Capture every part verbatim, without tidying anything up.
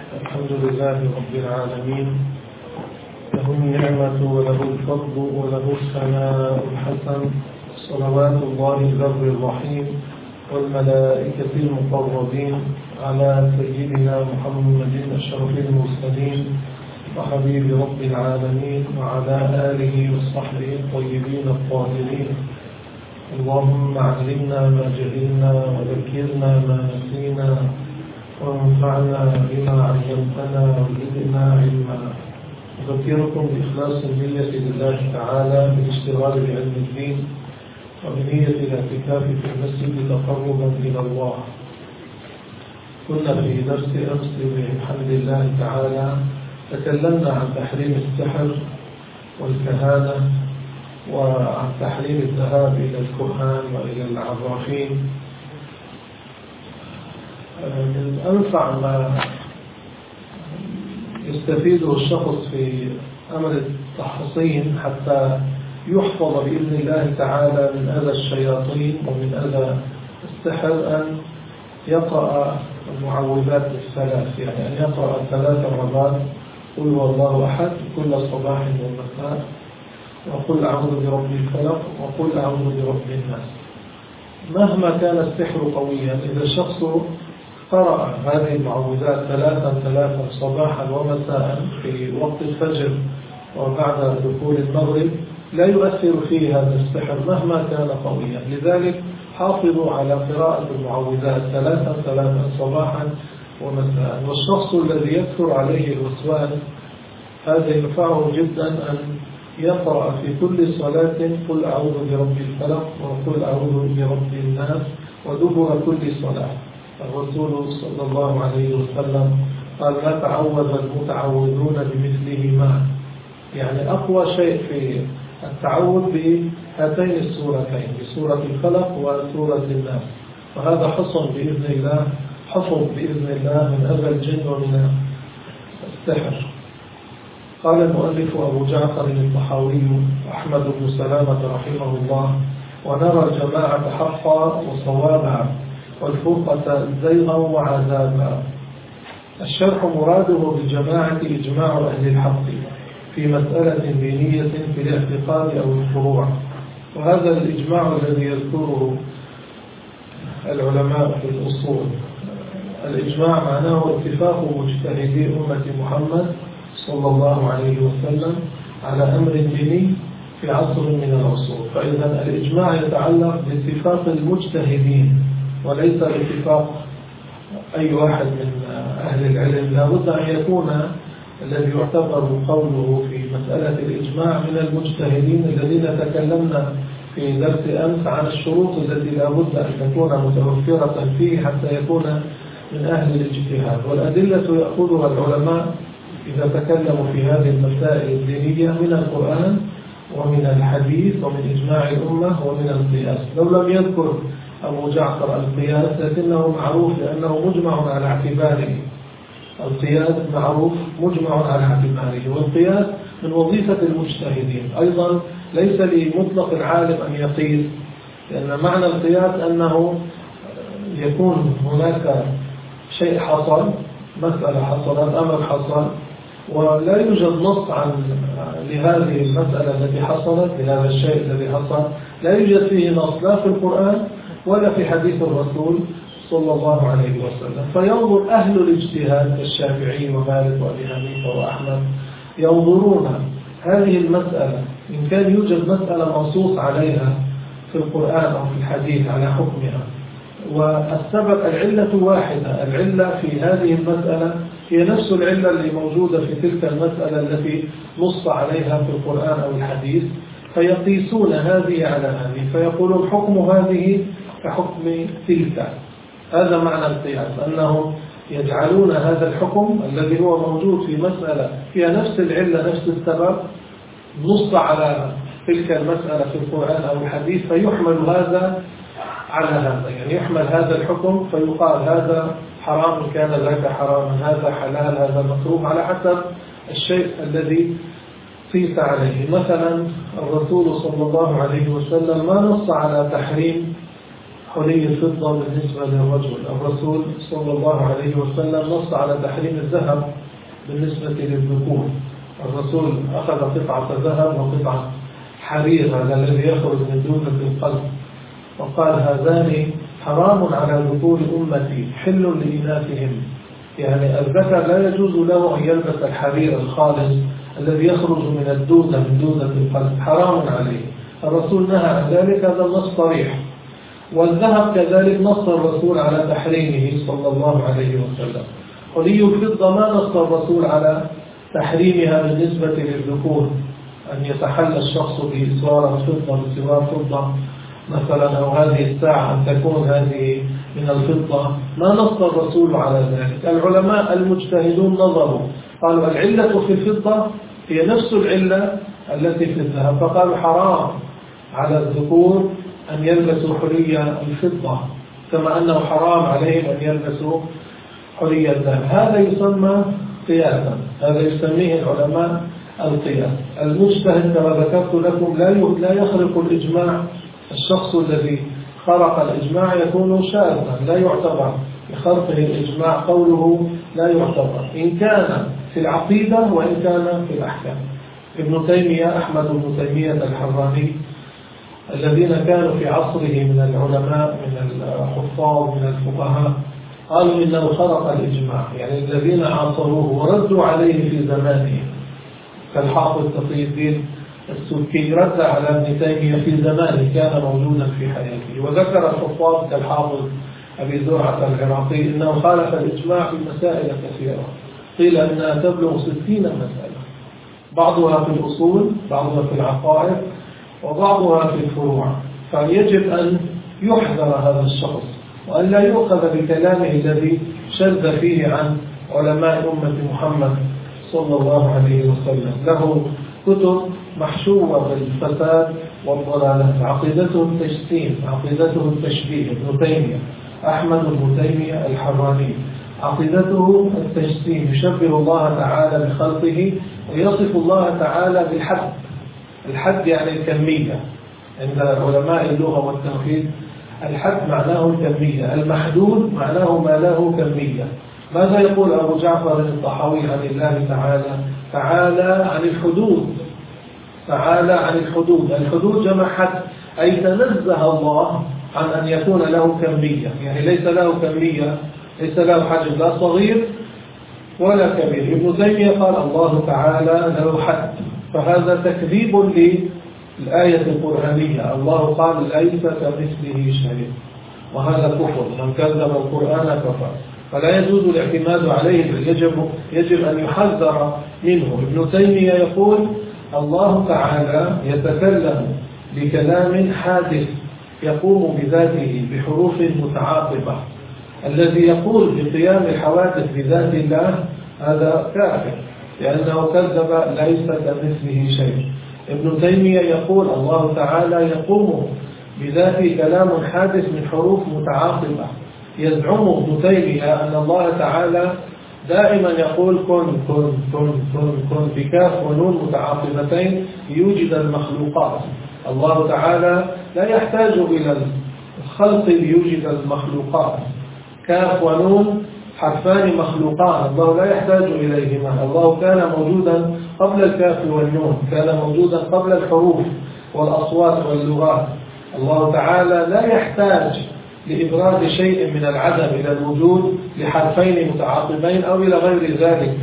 الحمد لله رب العالمين، له النعمة وله الفضل وله الثناء الحسن، صلوات الله البر الرحيم والملائكة المقربين على سيدنا محمد أشرف المرسلين وحبيب رب العالمين وعلى آله وصحبه الطيبين الطاهرين. اللهم علمنا ما جهلنا وذكرنا ما نسينا وانفعنا بما علمتنا وزدنا علما. أذكركم بإخلاص النية لله تعالى بالاشتغال بعلم الدين وبنية الاعتكاف في المسجد تقربا إلى الله. كنا في درس أمس بحمد الله تعالى تكلمنا عن تحريم السحر والكهانة وعن تحريم الذهاب إلى الكهان وإلى العرافين. من أنفع ما يستفيده الشخص في أمر التحصين حتى يحفظ بإذن الله تعالى من أذى الشياطين ومن أذى السحر أن يقرأ المعوذات الثلاث، يعني أن يقرأ ثلاث مرات قل هو الله أحد كل صباح ومساء، وقل أعوذ برب الفلق، وقل أعوذ برب الناس. مهما كان السحر قويا إذا الشخص قرأ هذه المعوذات ثلاثا ثلاثا صباحا ومساء في وقت الفجر وبعد دخول المغرب لا يؤثر فيه هذا السحر مهما كان قويا. لذلك حافظوا على قراءة المعوذات ثلاثا ثلاثا صباحا ومساء. والشخص الذي يكثر عليه الوسواس هذا ينفعه جدا أن يقرأ في كل صلاة قل أعوذ برب الفلق وقل أعوذ برب الناس ودبر كل صلاة. الرسول صلى الله عليه وسلم قال لا تعوذ المتعوذون بمثلهما، يعني أقوى شيء في التعوذ بهاتين السورتين، بسورة الفلق وسورة الناس، وهذا حصن بإذن الله حفظ بإذن الله من أذى الجن ومن السحر. قال المؤلف أبو جعفر الطحاوي أحمد بن سلامة رحمه الله: ونرى الجماعة حقا وصوابا والفرقة زيغا وعذابا. الشرح مراده بالجماعة إجماع أهل الحق في مسألة دينية في الاعتقاد أو الفروع، وهذا الإجماع الذي يذكره العلماء في الأصول. الإجماع معناه اتفاق مجتهدي أمة محمد صلى الله عليه وسلم على أمر ديني في عصر من العصور. فإذا الإجماع يتعلق باتفاق المجتهدين وليس باتفاق أي واحد من أهل العلم. لا بد أن يكون الذي يعتبر قوله في مسألة الإجماع من المجتهدين الذين تكلمنا في درس أمس عن الشروط التي لا بد أن تكون متوفرة فيه حتى يكون من أهل الاجتهاد. والأدلة يأخذها العلماء إذا تكلموا في هذه المسائل الدينية من القرآن ومن الحديث ومن إجماع الأمة ومن القياس. لو لم يذكر أبو جعفر القياس لكنه معروف لأنه مجمع على اعتباره. القياس معروف مجمع على اعتباره، والقياس من وظيفة المجتهدين. أيضا ليس لمطلق العالم أن يقيس، لأن معنى القياس أنه يكون هناك شيء حصل، مسألة حصلت، أمر حصل، ولا يوجد نص عن لهذه المسألة التي حصلت، لهذا الشيء الذي حصل لا يوجد فيه نص لا في القرآن ولا في حديث الرسول صلى الله عليه وسلم. فينظر أهل الاجتهاد كالشافعي ومالك وأبي حنيفة وأحمد ينظرون هذه المسألة إن كان يوجد مسألة منصوص عليها في القرآن أو في الحديث على حكمها، والسبب العلة واحدة، العلة في هذه المسألة هي نفس العلة اللي موجودة في تلك المسألة التي نص عليها في القرآن أو الحديث، فيقيسون هذه على هذه فيقولون حكم هذه كحكم تلك. هذا معنى القياس، أنهم يجعلون هذا الحكم الذي هو موجود في مسألة فيها نفس العلة نفس السبب نص على تلك المسألة في القرآن أو الحديث، فيحمل هذا على هذا، يعني يحمل هذا الحكم فيقال هذا حرام كان ذاك حراما، هذا حلال هذا مكروه، على حسب الشيء الذي قيس عليه. مثلا الرسول صلى الله عليه وسلم ما نص على تحريم حلي الفضة بالنسبة للرجل. الرسول صلى الله عليه وسلم نص على تحريم الذهب بالنسبة للذكور. الرسول أخذ قطعة ذهب وقطعة حرير، هذا الذي يخرج من دودة القلب، وقال هذان حرام على ذكور أمتي حل لإناثهم. يعني الذكر لا يجوز له أن يلبس الحرير الخالص الذي يخرج من الدودة من دودة القلب، حرام عليه. الرسول نهى عن ذلك، هذا النص صريح. والذهب كذلك نص الرسول على تحريمه صلى الله عليه وسلم. حلي الفضة ما نص الرسول على تحريمها بالنسبة للذكور، أن يتحلى الشخص بإسوار فضة بسوار فضة مثلا، أو هذه الساعة أن تكون هذه من الفضة، ما نص الرسول على ذلك. العلماء المجتهدون نظروا، قالوا العلة في الفضة هي نفس العلة التي في الذهب، فقالوا حرام على الذكور أن يلبسوا حلي الفضة كما أنه حرام عليهم أن يلبسوا حلي الذهب. هذا يسمى قياسا، هذا يسميه العلماء القياس. المجتهد كما ذكرت لكم لا لا يخرق الإجماع. الشخص الذي خرق الإجماع يكون شاذا، لا يعتبر بخرقه الإجماع، قوله لا يعتبر إن كان في العقيدة وإن كان في الأحكام. ابن تيمية أحمد بن تيمية الحراني الذين كانوا في عصره من العلماء من الحفاظ من الفقهاء قالوا إنه خرق الإجماع، يعني الذين عاصروه وردوا عليه في زمانه، كالحافظ تقي الدين السبكي رد على ابن تيمية في زمانه، كان موجودا في حياته. وذكر الحفاظ كالحافظ أبي زرعة العراقي إنه خالف الإجماع في مسائل كثيرة، قيل أنها تبلغ ستين مسألة، بعضها في الأصول، بعضها في العقائد، وبعضها في الفروع. فيجب أن يحذر هذا الشخص وأن لا يؤخذ بكلامه الذي شذ فيه عن علماء أمة محمد صلى الله عليه وسلم. له كتب محشوة بالفساد والضلالات، عقيدته التجسيم، عقيدته التشبيه. ابن تيمية أحمد بن تيمية الحراني عقيدته التجسيم، يشبه الله تعالى بخلقه ويصف الله تعالى بالحد. الحد يعني الكمية، عند علماء اللغة والتوحيد الحد معناه الكمية، المحدود معناه ما له كمية. ماذا يقول أبو جعفر الطحاوي عن الله تعالى؟ تعالى عن الحدود، تعالى عن الحدود. الحدود جمع حد، أي تنزه الله عن أن يكون له كمية، يعني ليس له كمية، ليس له حجم، لا صغير ولا كبير. ابن تيمية قال الله تعالى له حد، فهذا تكذيب للآية القرآنية. الله قال ليس كمثله شيء، وهذا كفر، من كذب القرآن كفر، فلا يجوز الاعتماد عليه، يجب, يجب أن يحذر منه. ابن تيمية يقول الله تعالى يتكلم بكلام حادث يقوم بذاته بحروف متعاقبة. الذي يقول بقيام الحوادث بذات الله هذا كافر، لأنه كذب ليس كمثله شيء. ابن تيمية يقول الله تعالى يقوم بذاته كلام حادث من حروف متعاقبة. يزعم ابن تيمية أن الله تعالى دائما يقول كن كن كن كن كن بكاف ونون متعاقبتين ليوجد المخلوقات. الله تعالى لا يحتاج إلى الخلق ليوجد المخلوقات. كاف ونون حرفان مخلوقان، الله لا يحتاج إليهما. الله كان موجودا قبل الكاف والنون، كان موجودا قبل الحروف والأصوات واللغات. الله تعالى لا يحتاج لإبراز شيء من العدم إلى الوجود لحرفين متعاقبين أو إلى غير ذلك.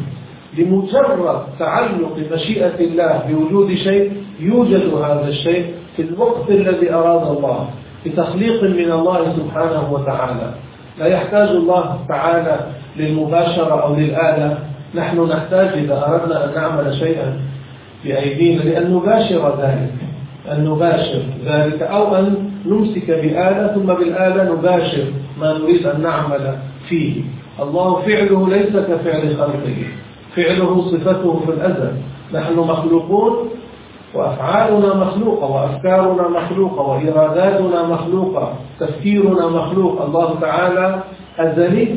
لمجرد تعلق مشيئة الله بوجود شيء يوجد هذا الشيء في الوقت الذي أراد الله، بتخليق من الله سبحانه وتعالى. لا يحتاج الله تعالى للمباشرة أو للآلة. نحن نحتاج إذا أردنا أن نعمل شيئا بأيدينا لأن نباشر ذلك، أن نباشر ذلك، أو أن نمسك بآلة ثم بالآلة نباشر ما نريد أن نعمل فيه. الله فعله ليس كفعل خلقه، فعله صفته في الأزل. نحن مخلوقون وأفعالنا مخلوقة وأفكارنا مخلوقة وإراداتنا مخلوقة، تفكيرنا مخلوق. الله تعالى أزلي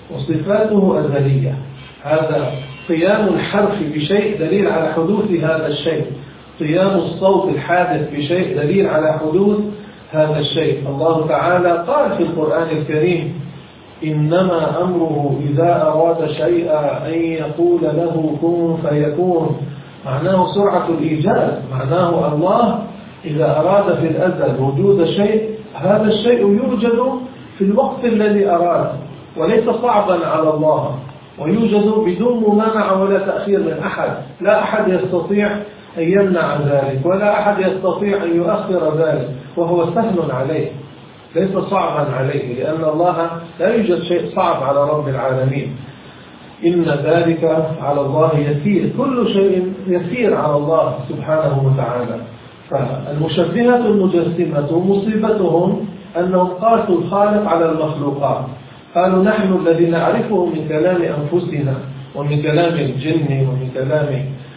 وصفاته أزلية. هذا قيام الحرف بشيء دليل على حدوث هذا الشيء، قيام الصوت الحادث بشيء دليل على حدوث هذا الشيء. الله تعالى قال في القرآن الكريم: إنما أمره إذا أراد شيئا أن يقول له كن فيكون. معناه سرعة الإيجاد، معناه الله إذا أراد في الأزل وجود شيء، هذا الشيء يوجد في الوقت الذي أراد، وليس صعبا على الله، ويوجد بدون ممانعة ولا تأخير من أحد. لا أحد يستطيع أن يمنع ذلك، ولا أحد يستطيع أن يؤخر ذلك، وهو سهل عليه ليس صعبا عليه، لأن الله لا يوجد شيء صعب على رب العالمين. إن ذلك على الله يسير، كل شيء يسير على الله سبحانه وتعالى. فالمشبهة المجسمة مصيبتهم أنهم قاسوا الخالق على المخلوقات، قالوا نحن الذي نعرفه من كلام أنفسنا ومن كلام الجن ومن كلام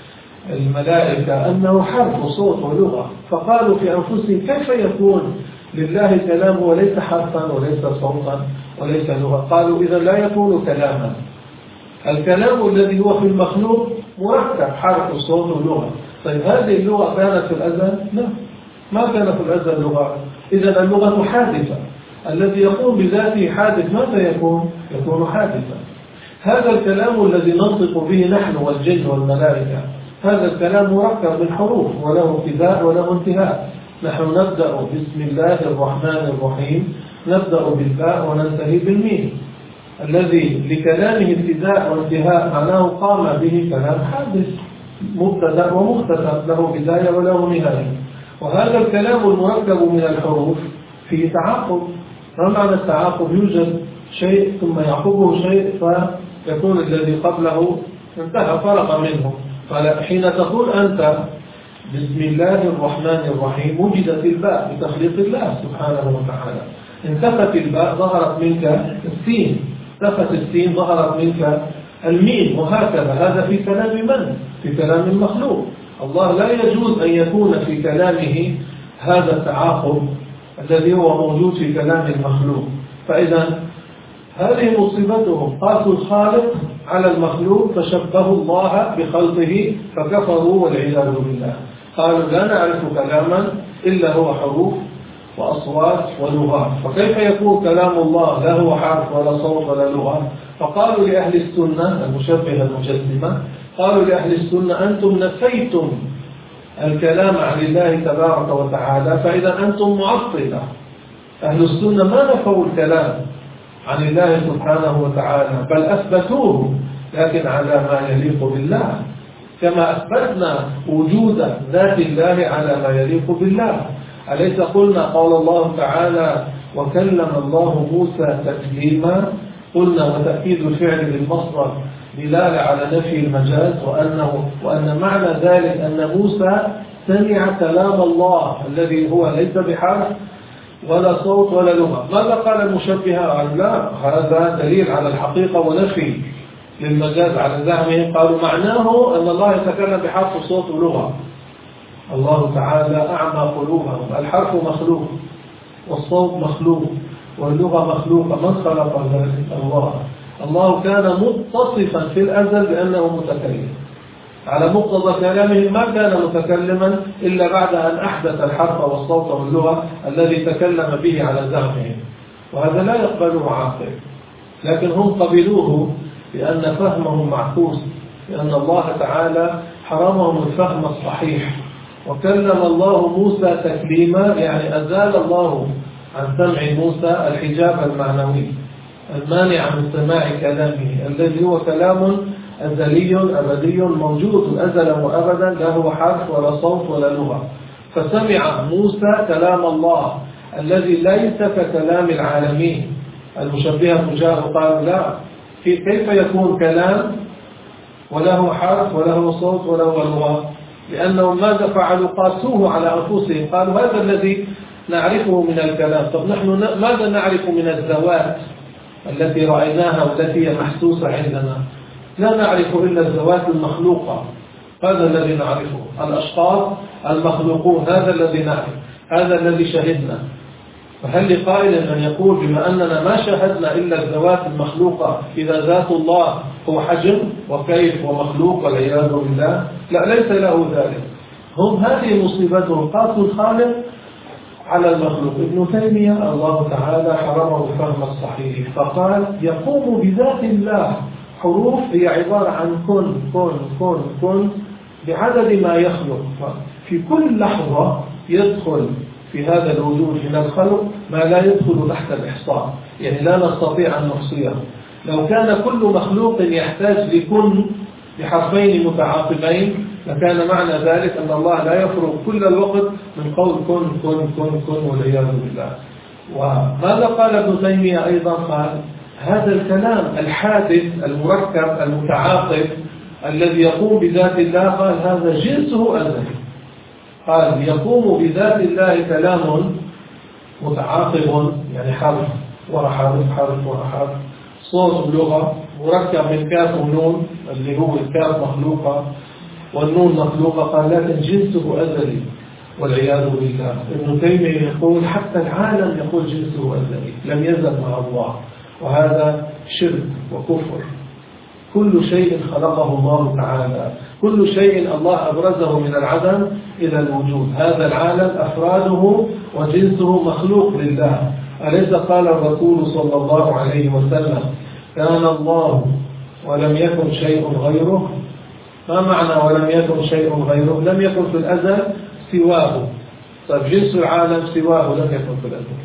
الملائكة أنه حرف وصوت ولغة، فقالوا في أنفسهم كيف يكون لله كلام وليس حرفا وليس صوتا وليس لغة؟ قالوا إذا لا يكون كلاما. الكلام الذي هو في المخلوق مركب حرف وصوت ولغة. طيب هذه اللغة كانت في الأزل؟ لا، ما كان في الأزل لغة. إذا اللغة حادثة، الذي يقوم بذاته حادث، ماذا يكون؟ يكون حادثا. هذا الكلام الذي ننطق به نحن والجن والملائكة، هذا الكلام مركب من حروف وله ابتداء وله انتهاء. نحن نبدأ بسم الله الرحمن الرحيم، نبدأ بالباء وننتهي بالميم. الذي لكلامه ابتداء وانتهاء معناه قام به كلام حادث، مبتدأ ومختتم، له بداية وله نهاية. وهذا الكلام المركب من الحروف فيه تعاقب. ما معنى التعاقب؟ يوجد شيء ثم يعقبه شيء فيكون الذي قبله انتهى، فرق منه. فحين تقول أنت بسم الله الرحمن الرحيم وجدت الباء بتخليق الله سبحانه وتعالى، انتفت الباء ظهرت منك السين، انتفت السين ظهرت منك الميم، وهكذا. هذا في كلام من؟ في كلام المخلوق. الله لا يجوز أن يكون في كلامه هذا التعاقب الذي هو موجود في كلام المخلوق. فإذا هذه مصيبتهم، قاسوا الخالق على المخلوق فشبهوا الله بخلقه فكفروا والعياذ بالله. قالوا لا نعرف كلاما إلا هو حروف وأصوات ولغات، فكيف يكون كلام الله لا هو حرف ولا صوت ولا لغة؟ فقالوا لأهل السنة المشبهة المجسمة، قالوا لأهل السنة أنتم نفيتم الكلام عن الله تبارك وتعالى، فإذا أنتم معطلة. أهل السنة ما نفوا الكلام عن الله سبحانه وتعالى، بل أثبتوه لكن على ما يليق بالله، كما أثبتنا وجود ذات الله على ما يليق بالله. أليس قلنا قال الله تعالى وكلم الله موسى تكليما؟ قلنا وتأكيد الفعل بالمصدر دلالة على نفي المجاز، وأنه وأن معنى ذلك أن موسى سمع كلام الله الذي هو ليس بحرف ولا صوت ولا لغة. ماذا قال المشبهة؟ قال لا، هذا دليل على الحقيقة ونفي للمجاز على زعمهم. قالوا معناه أن الله يتكلم بحرف وصوت ولغة. الله تعالى أعمى قلوبهم. الحرف مخلوق والصوت مخلوق واللغة مخلوقة. من خلق ذلك؟ الله. الله كان متصفا في الأزل بأنه متكلم، على مقتضى كلامه ما كان متكلما إلا بعد أن أحدث الحرف والصوت واللغة الذي تكلم به على زعمهم، وهذا لا يقبله عاقل. لكن هم قبلوه لأن فهمهم معكوس، لأن الله تعالى حرمهم الفهم الصحيح. وكلم الله موسى تكليما، يعني أزال الله عن سمع موسى الحجاب المعنوي المانع عن سماع كلامه الذي هو كلام أزلي أبدي موجود أزلا وأبدا، لا هو حرف ولا صوت ولا لغة. فسمع موسى كلام الله الذي ليس ككلام العالمين. المشبهة جاءوا قالوا لا، كيف يكون كلام وله حرف وله صوت وله لغة؟ لأنهم ماذا فعلوا؟ قاسوه على أنفسهم، قالوا هذا الذي نعرفه من الكلام. طب نحن ماذا نعرف من الذوات التي رأيناها والتي هي محسوسة عندنا؟ لا نعرف إلا الذوات المخلوقة، هذا الذي نعرفه. الأشخاص المخلوقون هذا الذي نعرف، هذا الذي شهدنا. فهل لقائل أن يقول بما أننا ما شاهدنا إلا الذوات المخلوقة إذا ذات الله هو حجم وكيف ومخلوق والعياذ بالله؟ لا، ليس له ذلك. هم هذه مصيبتهم، قاسوا الخالق على المخلوق. ابن تيمية الله تعالى حرمه الفهم الصحيح، فقال يقوم بذات الله حروف هي عبارة عن كن كن كن كن بعدد ما يخلق، في كل لحظة يدخل في هذا الوجود من الخلق ما لا يدخل تحت الإحصاء، يعني لا نستطيع أن نحصيه. لو كان كل مخلوق يحتاج لكن بحرفين متعاقبين لكان معنى ذلك أن الله لا يفرغ كل الوقت من قول كن كن كن كن والعياذ بالله. وماذا قال ابن تيمية أيضا؟ قال هذا الكلام الحادث المركب المتعاقب الذي يقوم بذات الله، قال هذا جنسه أزلي. قال يقوم بذات الله كلام متعاقب، يعني حرف ورا حرف حرف ورا حرف، صوت لغة مركب من كاف ونون اللي هو الكاف مخلوقة والنون مخلوقة، قال لكن جنسه أزلي والعياذ بالله. ابن تيمية يقول حتى العالم يقول جنسه أزلي لم يزل مع الله، وهذا شرك وكفر. كل شيء خلقه الله تعالى، كل شيء الله أبرزه من العدم إلى الوجود. هذا العالم أفراده وجنسه مخلوق لله. أليس قال الرسول صلى الله عليه وسلم كان الله ولم يكن شيء غيره؟ ما معنى ولم يكن شيء غيره؟ لم يكن في الأزل سواه. طيب جنس العالم سواه لم يكن في الأزل.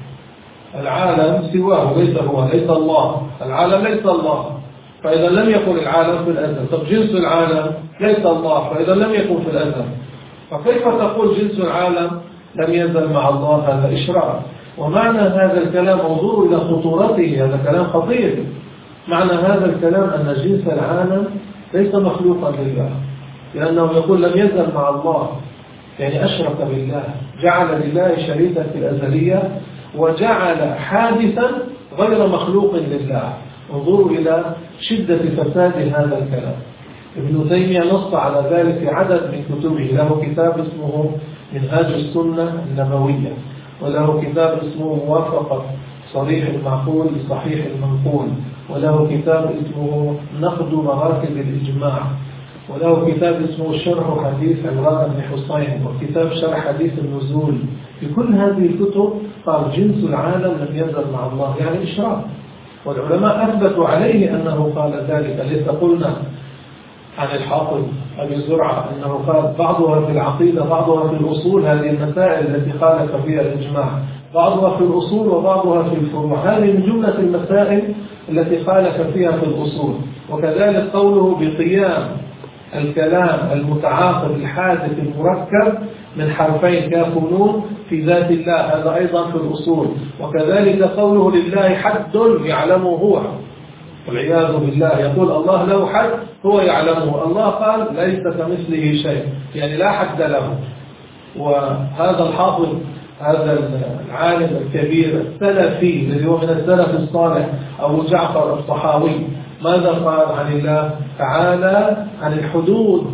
العالم سواه ليس هو، ليس الله. العالم ليس الله، فإذا لم يكن العالم في الأزل. طب جنس العالم ليس الله، فإذا لم يكن في الأزل. فكيف تقول جنس العالم لم يزل مع الله؟ هذا إشراك. ومعنى هذا الكلام انظروا إلى خطورته، هذا كلام خطير. معنى هذا الكلام أن جنس العالم ليس مخلوقا لله، لأنه يقول لم يزل مع الله، يعني أشرك بالله، جعل لله شريكا في الأزلية وجعل حادثا غير مخلوق لله. انظروا إلى شدة فساد هذا الكلام. ابن تيمية نص على ذلك في عدد من كتبه، له كتاب اسمه منهاج السنة النبوية، وله كتاب اسمه موافقة صريح المعقول لصحيح المنقول، وله كتاب اسمه نقد مراتب الإجماع، وله كتاب اسمه شرح حديث عمران بن حسين، وكتاب شرح حديث النزول. في كل هذه الكتب قال جنس العالم لم يزل مع الله، يعني إشراك. والعلماء أثبتوا عليه أنه قال ذلك. ليس قلنا عن الحافظ أبي زرعة أنه قال بعضها في العقيدة بعضها في الأصول، هذه المسائل التي خالف فيها الإجماع، بعضها في الأصول وبعضها في الفروع، هذه من جملة المسائل التي خالف فيها في الأصول. وكذلك قوله بقيام الكلام المتعاقب الحادث المركب من حرفين كاف ونون في ذات الله، هذا أيضا في الأصول. وكذلك قوله لله حد يعلمه هو، والعياذ بالله. يقول الله له حد هو يعلمه، الله قال ليس كمثله شيء، يعني لا حد له. وهذا الحافظ هذا العالم الكبير السلفي الذي هو من السلف الصالح أبو جعفر الطحاوي ماذا قال عن الله؟ تعالى عن الحدود،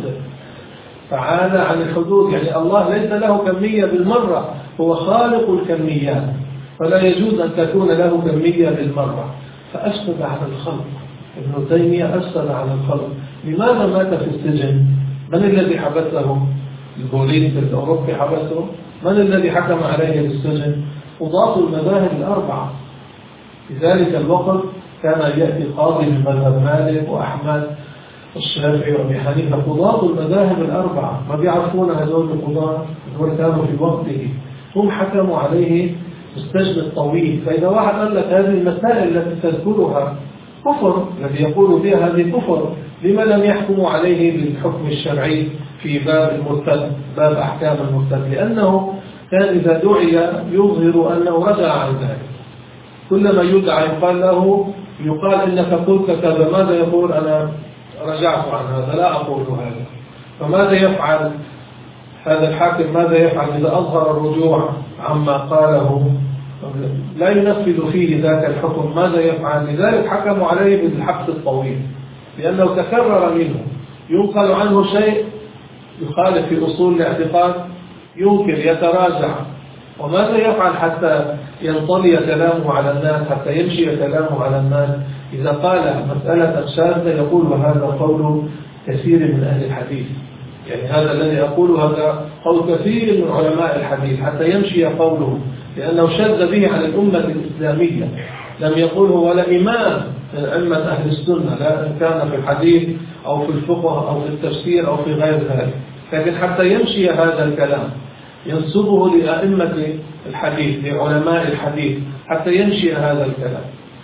تعالى عن الحدود، يعني الله ليس له كمية بالمرة، هو خالق الكميات، فلا يجوز أن تكون له كمية بالمرة. فأفسد على الخلق. ابن تيمية أفسد على الخلق. لماذا مات في السجن؟ من الذي حبسه؟ البوليس الأوروبي حبسه؟ من الذي حكم عليه بالسجن؟ قضاة المذاهب الأربعة. في ذلك الوقت كان يأتي قاضي من مذهب مالك وأحمد والشافعي وأبي حنيفة، قضاة المذاهب الأربعة، ما بيعرفون هذول القضاة، هذول كانوا في وقته، هم حكموا عليه بالسجن الطويل. فإذا واحد قال لك هذه المسائل التي تذكرها كفر، الذي يقول بها هذه كفر، لما لم يحكموا عليه بالحكم الشرعي في باب المرتد، باب أحكام المرتد؟ لأنه كان إذا دعي يظهر أنه رجع عن ذلك. كلما يدعى يقال له يقال إنك قلت كذا، ماذا يقول؟ أنا رجعت عن هذا، لا أقول هذا. فماذا يفعل هذا الحاكم؟ ماذا يفعل إذا أظهر الرجوع عما قاله؟ لا ينفذ فيه ذاك الحكم، ماذا يفعل؟ لذلك حكموا عليه بالحبس الطويل، لأنه تكرر منه، ينقل عنه شيء يخالف في أصول الاعتقاد، ينكر، يتراجع. وماذا يفعل حتى ينطلي كلامه على الناس، حتى يمشي كلامه على الناس؟ إذا قال مسألة شاذة يقول وهذا قول كثير من أهل الحديث، يعني هذا الذي أقول هذا قول كثير من علماء الحديث، حتى يمشي قوله لأنه شد به على الأمة الإسلامية. لم يقله ولا إمام من أئمة أهل السنة، لا إن كان في الحديث أو في الفقه أو في التفسير أو في غير ذلك، لكن حتى يمشي هذا الكلام ينسبه لأئمة الحديث، لعلماء الحديث، حتى يمشي هذا الكلام.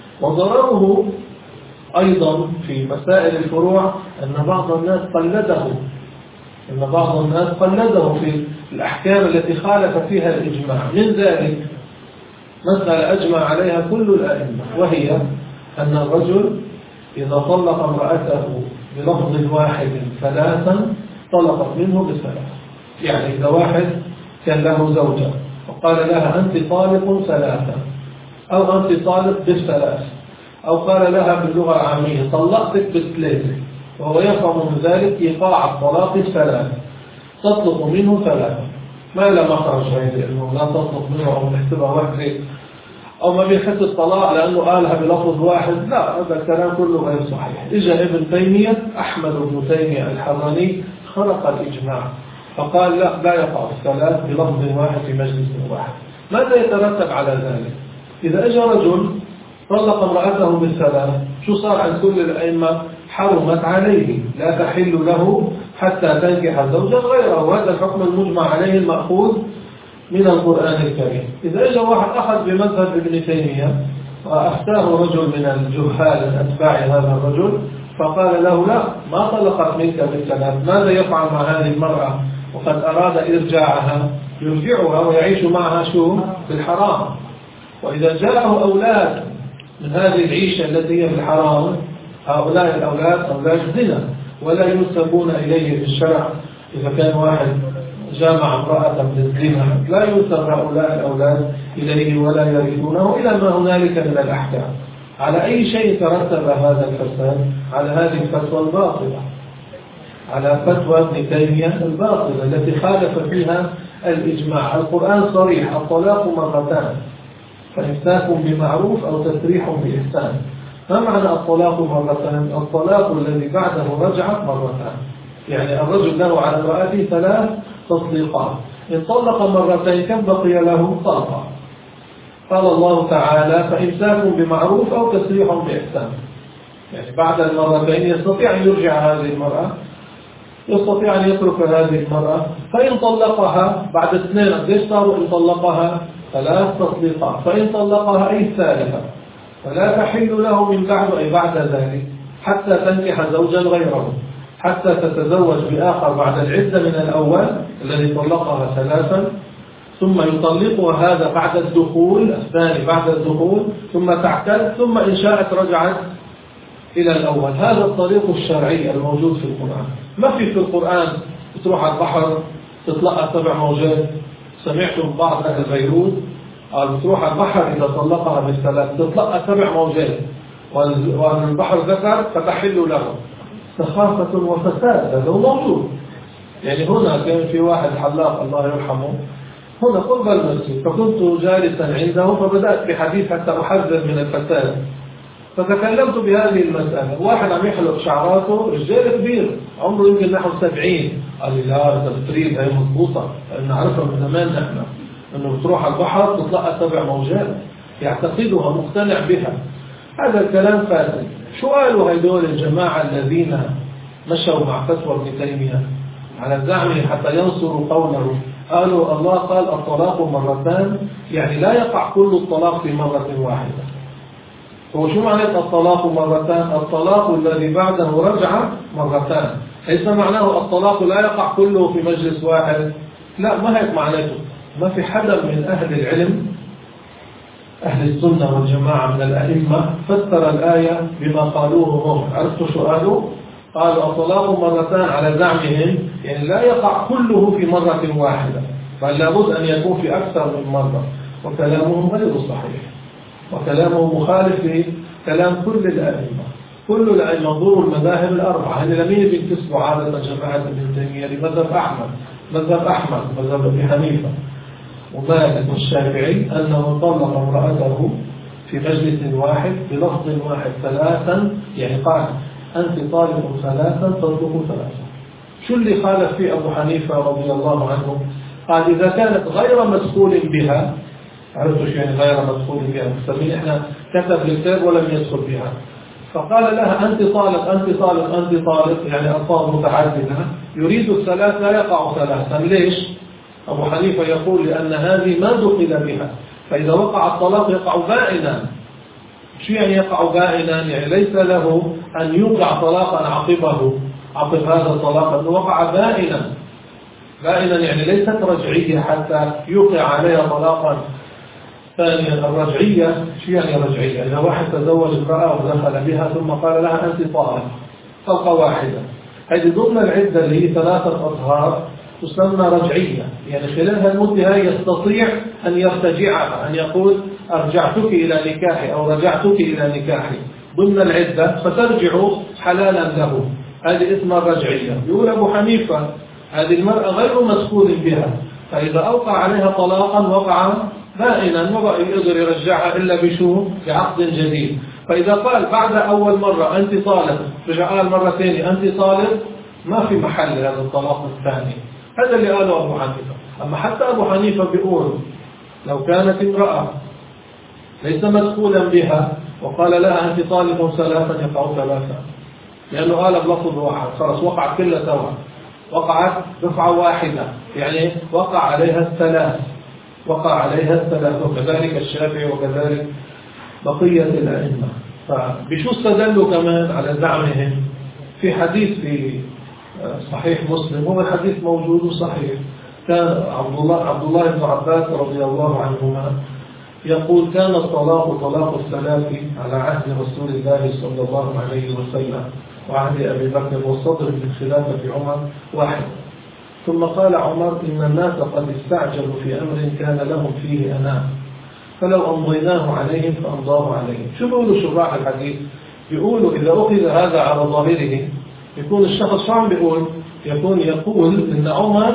وضرره أيضا في مسائل الفروع أن بعض الناس قلده أن بعض الناس قلده في الأحكام التي خالف فيها الإجماع. من ذلك مسألة أجمع عليها كل الأئمة، وهي أن الرجل إذا طلق امرأته بلفظ واحد ثلاثا طلقت منه بثلاث. يعني إذا واحد كان له زوجة وقال لها أنت طالق ثلاثا، أو أنت طالق بالثلاث، أو قال لها باللغة العامية طلقتك بالثلاثة، وهو يفهم من ذلك إيقاع الطلاق الثلاث، تطلق منه ثلاثة، ما لا مخرج هذه أنه لا تطلق منه أو نحسبها واحدة أو ما بيحس الطلاق لأنه قالها بلفظ واحد. لا، هذا الكلام كله غير صحيح. إجا ابن تيمية أحمد بن تيمية الحراني خرق الإجماع فقال لا لا يقع الثلاث بلفظ واحد في مجلس واحد. ماذا يترتب على ذلك؟ إذا أجا رجل طلق امرأته بالثلاث، شو صار عند كل الأئمة؟ حرمت عليه، لا تحل له حتى تنكح زوجا غيره، وهذا الحكم المجمع عليه المأخوذ من القرآن الكريم. إذا أجا واحد أخذ بمذهب ابن تيمية وأفتاه رجل من الجهال أتباع هذا الرجل فقال له لا، ما طلقت منك بالثلاث، ماذا يفعل مع هذه المرأة وقد أراد إرجاعها؟ يرجعها ويعيش معها شو؟ بالحرام. وإذا جاءه أولاد من هذه العيشة التي هي بالحرام، هؤلاء الأولاد أولاد زنا ولا ينسبون إليه في الشرع. إذا كان واحد جامع امرأة بالزنا لا ينسب هؤلاء الأولاد إليه ولا يرثونه إلى ما هنالك من الأحكام. على أي شيء ترتب هذا الفساد؟ على هذه الفتوى الباطلة، على فتوى ابن تيمية الباطلة التي خالف فيها الإجماع. القرآن صريح: الطلاق مرتان، فإمساك بمعروف أو تسريح بإحسان. ما معنى الطلاق مرتان؟ الطلاق الذي بعده رجعة مرتان، يعني الرجل له على امرأته ثلاث تطليقات، إن طلق مرتين كم بقي له؟ طلقة. قال الله تعالى: فإمساك بمعروف أو تسريح بإحسان، يعني بعد المرتين يستطيع أن يرجع هذه المرأة، يستطيع أن يترك هذه المرأة. فإن طلقها بعد اثنين قديش صاروا؟ إن طلقها ثلاث تطليقات. فإن طلقها أي الثالثة فلا تحل له من بعد، أي بعد ذلك، حتى تنكح زوجا غيره، حتى تتزوج بآخر بعد العدة من الأول الذي طلقها ثلاثا، ثم يطلقها هذا بعد الدخول الثاني بعد الدخول، ثم تعتد، ثم إن شاءت رجعت إلى الأول. هذا الطريق الشرعي الموجود في القرآن. ما في في القرآن تروح على البحر تطلقها سبع موجات. سمعتم بعض أهل بيروت قال تروح على البحر إذا طلقها بالثلاث تطلقها سبع موجات، وأن البحر ذكر فتحل له. سخافة وفساد، هذا هو موجود. يعني هنا كان في واحد حلاق الله يرحمه هنا قرب المسجد، فكنت جالسا عنده فبدأت بحديث حتى أحذر من الفساد، فتكلمت بهذه المسألة. واحد عم يحلق شعراته، رجال كبير عمره يمكن نحو سبعين، قال لي لا تفريد هي مضبوطة، لأن نعرفها من زمان نحن أنه بتروح على البحر تطلقها سبع موجات، يعتقدها مقتنع بها. هذا الكلام فاسد. شو قالوا هيدول الجماعة الذين مشوا مع فتوى ابن تيمية على زعمه حتى ينصروا قوله؟ قالوا الله قال الطلاق مرتان، يعني لا يقع كل الطلاق في مرة واحدة. هو شو معنى الطلاق مرتان؟ الطلاق الذي بعده رجعة مرتان، ليس معناه الطلاق لا يقع كله في مجلس واحد، لا، ما هيك معناته. ما في حدا من أهل العلم أهل السنة والجماعة من الأئمة فسر الآية بما قالوه هم. عرفتوا شو قالوا؟ قالوا الطلاق مرتان على زعمهم، يعني لا يقع كله في مرة واحدة، بل لابد أن يكون في أكثر من مرة، وكلامهم غير صحيح، وكلامه مخالف لكلام كل الأئمة. كل الأئمة انظروا المذاهب الأربعة، هن لمين بينتسبوا عادة جماعة ابن تيمية؟ لمذهب أحمد، مذهب أحمد مذهب أبي حنيفة ومالك والشافعي، أنه طلق امرأته في مجلس واحد بلفظ واحد ثلاثا، يعني قال أنت طالق ثلاثا تطلق ثلاثا. شو اللي خالف فيه أبو حنيفة رضي الله عنه؟ قال إذا كانت غير مسؤول بها، عرفتوا شو يعني غير مدخول بها؟ مستمين إحنا كتب الكتاب ولم يدخل بها. فقال لها أنت طالق أنت طالق أنت طالق، يعني ألفاظ متعددة، يريد الثلاث لا يقع ثلاثا. ليش؟ أبو حنيفة يقول لأن هذه ما دخل بها، فإذا وقع الطلاق يقع بائنا. شو يعني يقع بائنا؟ يعني ليس له أن يوقع طلاقا عقبه عقب هذا الطلاق، أنه وقع بائنا. بائنا يعني ليست رجعية حتى يوقع عليها طلاقا ثانيا. الرجعية شو يعني رجعية؟ إذا واحد تزوج امرأة ودخل بها ثم قال لها أنت طالق طلقة واحدة، هذه ضمن العدة اللي هي ثلاثة أطهار تسمى رجعية، يعني خلال المدة يستطيع أن يرتجعها، أن يقول أرجعتك إلى نكاحي أو رجعتك إلى نكاحي ضمن العدة، فترجع حلالا له. هذه اسمها الرجعية. يقول أبو حنيفة هذه المرأة غير مسؤول بها، فإذا أوقع عليها طلاقا وقع بائنا، ما يقدر يرجعها إلا بشو؟ بعقد جديد. فإذا قال بعد أول مرة أنت طالق، رجع قال مرة ثانية أنت طالق، ما في محل هذا الطلاق الثاني. هذا اللي قاله أبو حنيفة. أما حتى أبو حنيفة بيقول لو كانت امرأة ليس مدخولا بها وقال لها أنت طالق ثلاثا يقع ثلاثا، لأنه قال بلفظ واحد، خلاص وقعت كلها سوا، وقعت دفعة واحدة، يعني وقع عليها الثلاث، وقع عليها الثلاث. وكذلك الشافعي وكذلك بقية الأئمة. فبشو استدلوا كمان على زعمهم؟ في حديث في صحيح مسلم، هو الحديث موجود وصحيح، كان عبد الله عبد الله بن عباس رضي الله عنهما يقول كان الطلاق طلاق الثلاث على عهد رسول الله صلى الله عليه وسلم وعهد أبي بكر والصدر من خلافة عمر واحد. ثم قال عمر إن الناس قد استعجلوا في أمر كان لهم فيه أنام، فلو أمضيناه عليهم فأمضاه عليهم. شو بيقولوا شراح الحديث؟ بيقولوا إذا أخذ هذا على ظاهره يكون الشخص شو عم بيقول؟ يكون يقول إن عمر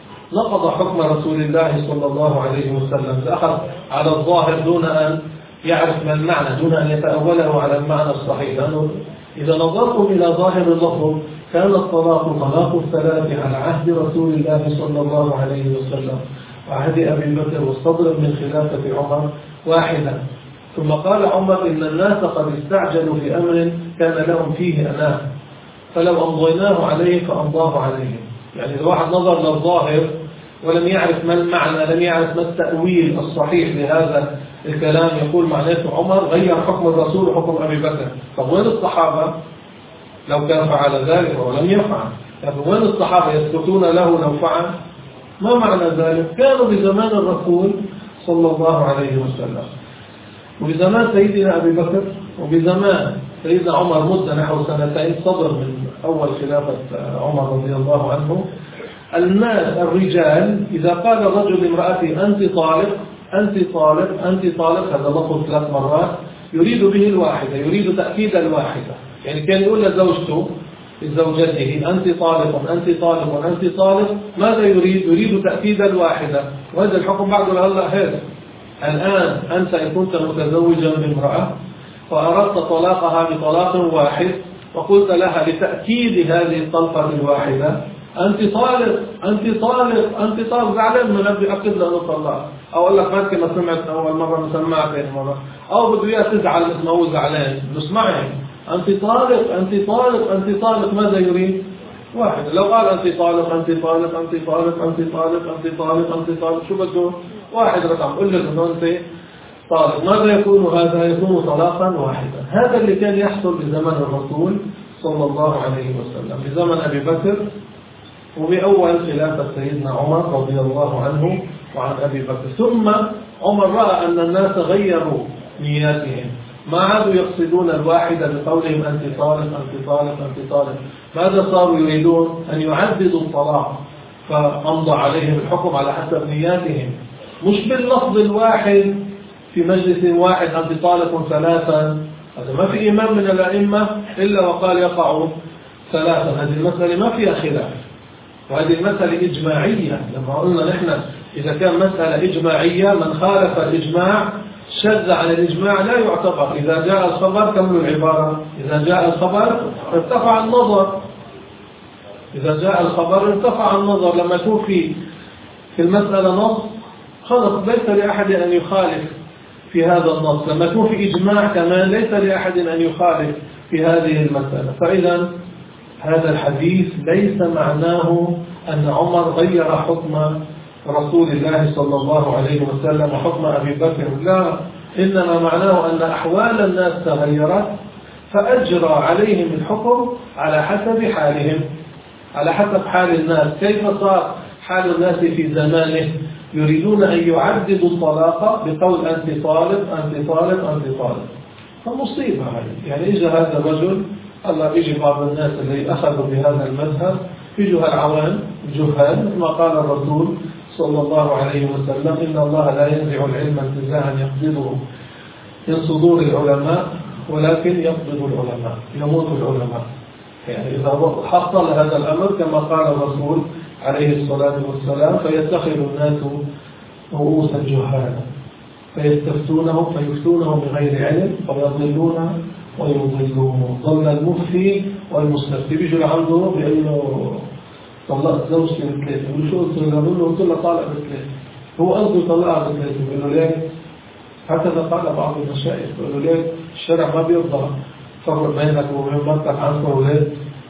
نقض حكم رسول الله صلى الله عليه وسلم، أخذ على الظاهر دون أن يعرف ما المعنى، دون أن يتأوله على المعنى الصحيح. لأنه إذا نظرتم إلى ظاهر اللفظ كان الطلاق طلاق الثلاث على عهد رسول الله صلى الله عليه وسلم وعهد أبي بكر والصدر من خلافة عمر واحدا. ثم قال عمر إن الناس قد استعجلوا في أمر كان لهم فيه أنام، فلو أمضيناه عليه فأمضاه عليه. يعني إذا واحد نظر للظاهر ولم يعرف ما المعنى، لم يعرف ما التأويل الصحيح لهذا الكلام، يقول معناته عمر غير حكم الرسول وحكم أبي بكر. طب وين الصحابة لو كان فعل ذلك ولم يفعل؟ يعني وين الصحابة يسكتون له لو فعل؟ ما معنى ذلك؟ كانوا بزمان الرسول صلى الله عليه وسلم، وبزمان سيدنا أبي بكر، وبزمان سيدنا عمر مدة نحو سنتين صدر من أول خلافة عمر رضي الله عنه. الناس الرجال إذا قال الرجل لامرأته أنت طالق أنت طالق أنت طالق، هذا لفظ ثلاث مرات، يريد به الواحدة، يريد تأكيد الواحدة. يعني كان يقول لزوجته لزوجته أنت طالق أنت طالق أنت طالق، ماذا يريد؟ يريد تأكيد الواحدة. وهذا الحكم بعده لهلا هذا. الآن أنت إن كنت متزوجا بامرأة وأردت طلاقها بطلاق واحد وقلت لها لتأكيد هذه الطلقة الواحدة أنت طالق أنت طالق أنت طالق، زعلان من أبي أكد له طلاق، أو أقول لك ما ما سمعت أول مرة ما سمعت ثاني مرة، أو بده إياه تزعل مثل ما هو زعلان، نسمعه أنت طالق أنت طالق أنت طالق، ماذا يريد؟ واحد. لو قال أنت طالق أنت طالق أنت طالق أنت طالق أنت طالق أنت طالق، شو بده؟ واحد رقم، قل له إنه أنت طالق، ماذا يكون هذا؟ يكون طلاقا واحدا. هذا اللي كان يحصل بزمن الرسول صلى الله عليه وسلم، بزمن أبي بكر وبأول خلافة سيدنا عمر رضي الله عنه وعن أبي بكر. ثم عمر رأى أن الناس غيروا نياتهم، ما عادوا يقصدون الواحدة بقولهم أنت طالق أنت طالق أنت طالق، ماذا صاروا يريدون؟ أن يعددوا الطلاق، فأمضى عليهم الحكم على حسب نياتهم، مش باللفظ الواحد في مجلس واحد أنت طالق ثلاثا. هذا ما في إمام من الأئمة إلا وقال يقع ثلاثا. هذه المسألة ما فيها خلاف، وهذه المسألة إجماعية. لما قلنا نحن إذا كان مسألة إجماعية من خالف الإجماع شذ عن الإجماع لا يعتبر. إذا جاء الخبر كملوا العبارة، إذا جاء الخبر ارتفع النظر، إذا جاء الخبر ارتفع النظر. لما يكون في في المسألة نص خلص ليس لأحد أن يخالف في هذا النص. لما يكون في إجماع كمان ليس لأحد أن يخالف في هذه المسألة. فإذا هذا الحديث ليس معناه أن عمر غير حكم رسول الله صلى الله عليه وسلم وحكم أبي بكر، لا، إنما معناه أن أحوال الناس تغيرت فأجرى عليهم الحكم على حسب حالهم، على حسب حال الناس. كيف صار حال الناس في زمانه؟ يريدون أن يعددوا الطلاق بقول أنت طالب أنت طالب أنت طالب، فمصيبة هذه. يعني إجا هذا الرجل، الله يجي بعض الناس اللي أخذوا بهذا المذهب يجوا العوام جهال، مثل ما قال الرسول صلى الله عليه وسلم إن الله لا ينزع العلم انتزاعا يقبضه من صدور العلماء ولكن يقبض العلماء، يموت العلماء. يعني إذا حصل هذا الأمر كما قال الرسول عليه الصلاة والسلام فيتخذ الناس رؤوسا جهالا فيستفتونهم فيفتونهم بغير علم فيضلون ويضلون. ضل المفتي والمستفتي. بيجوا لعنده بيقول له طلقت زوجتي بثلاثة، بيقول شو قلت له؟ بيقول له قلت له طالق بثلاثة، هو قصده طلقها بثلاثة. بيقول له ليه؟ هكذا قال بعض المشايخ، بيقول له ليه؟ الشرع ما بيرضى فرق بينك وبين مرتك عنك وولاد.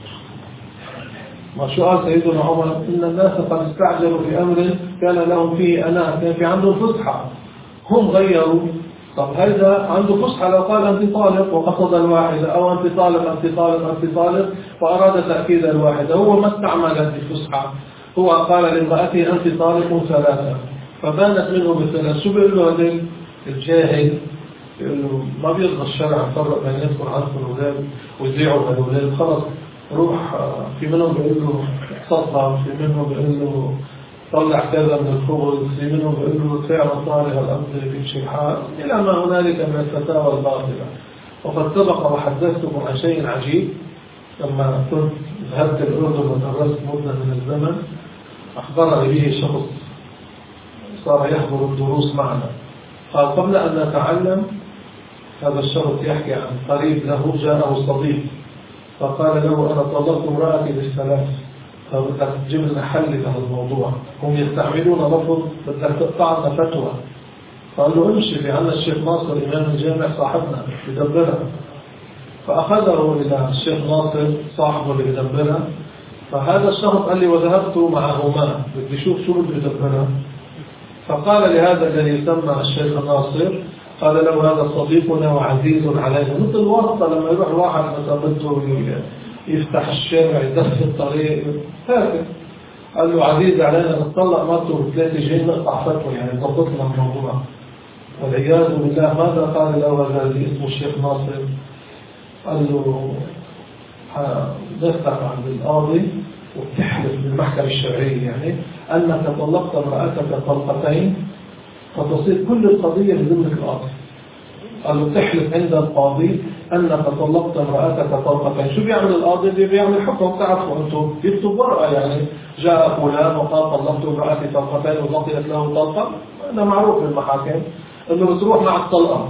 ما شو قال سيدنا عمر؟ إن الناس قد استعجلوا في أمر كان لهم فيه أنا، كان في عندهم فسحة هم غيروا. طب هذا عنده فسحة لو قال أنت طالق وقصد الواحدة، أو أنت طالق أنت طالق أنت طالق وأراد تأكيد الواحدة، هو ما استعمل هذه الفسحة، هو قال لامرأته أنت طالق ثلاثة فبانت منه بالثلاث. شو بيقول له هذا الجاهل؟ بيقول له ما بيرضى الشرع يفرق بين يذكر عنكم الأولاد ويذيعوا الأولاد، خلص روح. في منهم بيقول له صدقة، في منهم بيقول له طلع كذا من الخبز، في منهم بيقول له ادفع مصاري الأرض بيمشي الحال، إلى ما هنالك من الفتاوى الباطلة. وقد سبق وحدثتكم عن شيء عجيب. لما كنت ذهبت الأردن ودرست مدة من الزمن أخبرني به شخص صار يحضر الدروس معنا، قال قبل أن نتعلم هذا الشخص يحكي عن قريب له جاءه صديق فقال له أنا طلقت امرأتي بالثلاث فبدك تجيب لنا حل لهذا الموضوع. هم يستعملون لفظ بدك تقطع لنا فتوى. قال له امشي، في عندنا الشيخ ناصر إمام الجامع صاحبنا يدبرها. فأخذه إلى الشيخ ناصر صاحبه اللي يدبرها. فهذا الشخص قال لي وذهبت معهما بدي شوف شو بده يدبرها. فقال لهذا الذي يسمى الشيخ ناصر، قال له هذا صديقنا وعزيز علينا، مثل الواسطة لما يروح الواحد مثلا بده يفتح الشارع يدخل الطريق هكذا. قال له عزيز علينا نطلق مرته بثلاثة جايين نقطع فتوى، يعني ضبطنا الموضوع والعياذ بالله. ماذا قال له هذا اللي اسمه الشيخ ناصر؟ قال له نفتح عند القاضي وتحلف بالمحكمة الشرعية يعني أنك طلقت امرأتك طلقتين فتصير كل القضية بذمة القاضي. قال له تحلف عند القاضي أنك طلقت امرأتك طلقتين. شو بيعمل القاضي؟ اللي بيعمل حكم، تعرفوا أنتم يكتب ورقة يعني جاء فلان وقال طلقت امرأتي طلقتين وبقيت له طلقة، هذا معروف في المحاكم إنه بتروح مع الطلقة.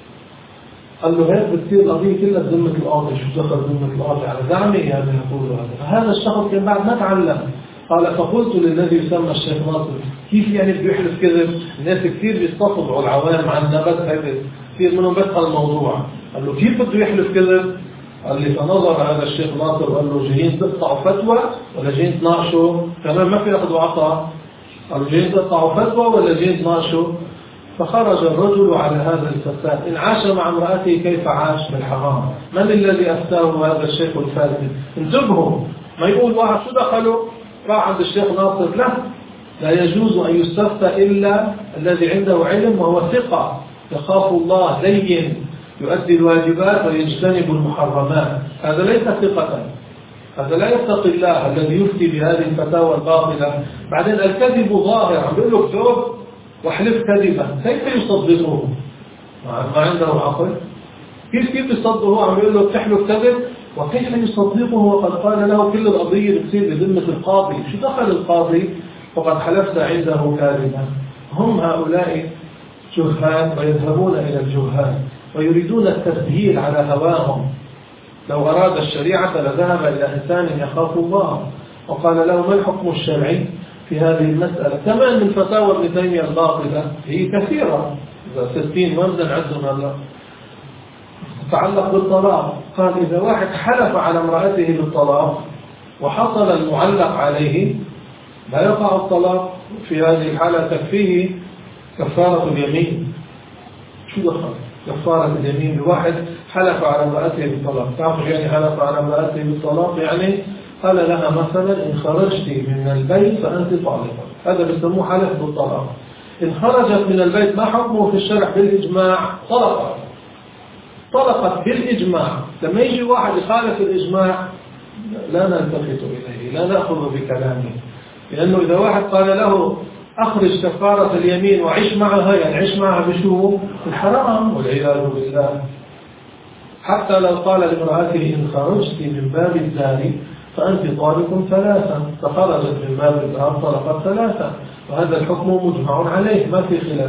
قال له هيك بتصير القضية كلها بذمة القاضي. شو دخل ذمة القاضي على زعمي يعني يقول هذا؟ فهذا الشخص كان بعد ما تعلم. قال فقلت للذي يسمى الشيخ ناصر كيف يعني بيحلف كذب؟ الناس كثير بيستصدعوا العوام عنا بس هذا كثير منهم بس الموضوع. قال له كيف بده يحلف كذب؟ قال لي فنظر هذا الشيخ ناصر قال له جايين تقطعوا فتوى ولا جايين تناقشوا؟ كمان ما في أخذ وعطاء. قال له جايين تقطعوا فتوى ولا جايين تناقشوا؟ فخرج الرجل على هذا الفساد. إن عاش مع امرأته كيف عاش بالحرام؟ من الذي أفتاه هذا الشيخ الفاسد؟ انتبهوا، ما يقول واحد شو دخله راح عند الشيخ ناصر. لا، لا يجوز أن يستفتى إلا الذي عنده علم وهو ثقة يخاف الله لين يؤدي الواجبات ويجتنب المحرمات. هذا ليس ثقة، هذا لا يتقي الله الذي يفتي بهذه الفتاوى الباطلة. بعدين الكذب ظاهر، عم بيقول له اكتب واحلف كذبا، كيف يصدقه؟ ما عنده عقل. كيف كيف يصدقه؟ عم بيقول له تحلف كذب وكيف يصدقه وقد قال له كل القضية بتصير بذمة القاضي؟ شو دخل القاضي وقد حلفت عنده كاذبا؟ هم هؤلاء جهال ويذهبون إلى الجهال ويريدون التسهيل على هواهم. لو أراد الشريعة لذهب إلى إنسان يخاف الله وقال له ما الحكم الشرعي؟ في هذه المسألة. كمان من فتاوى ابن تيمية الباطلة هي كثيرة، ستين ما بدنا نعدهم هلا، تتعلق بالطلاق. قال إذا واحد حلف على امرأته بالطلاق وحصل المعلق عليه لا يقع الطلاق، في هذه الحالة تكفيه كفارة اليمين. شو دخل كفارة اليمين؟ الواحد حلف على امرأته بالطلاق، تعرف يعني حلف على امرأته بالطلاق؟ يعني قال لها مثلا إن خرجت من البيت فأنت طالقة، هذا بيسموه حلف بالطلاق. إن خرجت من البيت ما حكمه في الشرع بالإجماع؟ طلقت، طلقت بالإجماع. لما يجي واحد يخالف الإجماع لا نلتفت إليه، لا نأخذ بكلامه، لأنه إذا واحد قال له أخرج كفارة اليمين وعيش معها، يعني عيش معها بشو؟ الحرام والعياذ بالله. حتى لو قال لامرأته إن خرجت من باب الدار فأنت طالق ثلاثا، فخرجت من باب الدار طلقت ثلاثا، وهذا الحكم مجمع عليه ما في خلاف.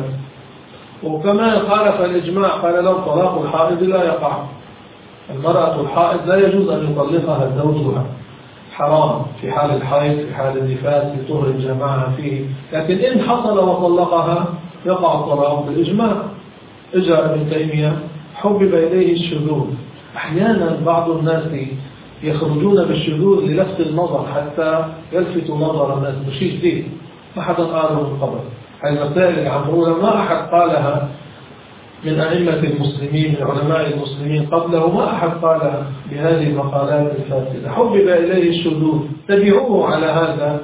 وكما خالف الإجماع قال له طلاق الحائض لا يقع، المرأة الحائض لا يجوز أن يطلقها زوجها، حرام في حال الحيض، في حال النفاس، في طهر الجماعة فيه. لكن إن حصل وطلقها يقع الطلاق بالإجماع. إجا ابن تيمية حبب إليه الشذوذ. أحيانا بعض الناس يخرجون بالشذوذ للفت النظر حتى يلفتوا نظر الناس، مش جديد ما حدا قاله من قبل. هذه المسائل العمرونة ما أحد قالها من أئمة المسلمين، من علماء المسلمين قبله، ما أحد قال بهذه المقالات الفاسدة. حبب إليه الشذوذ، تبعوه على هذا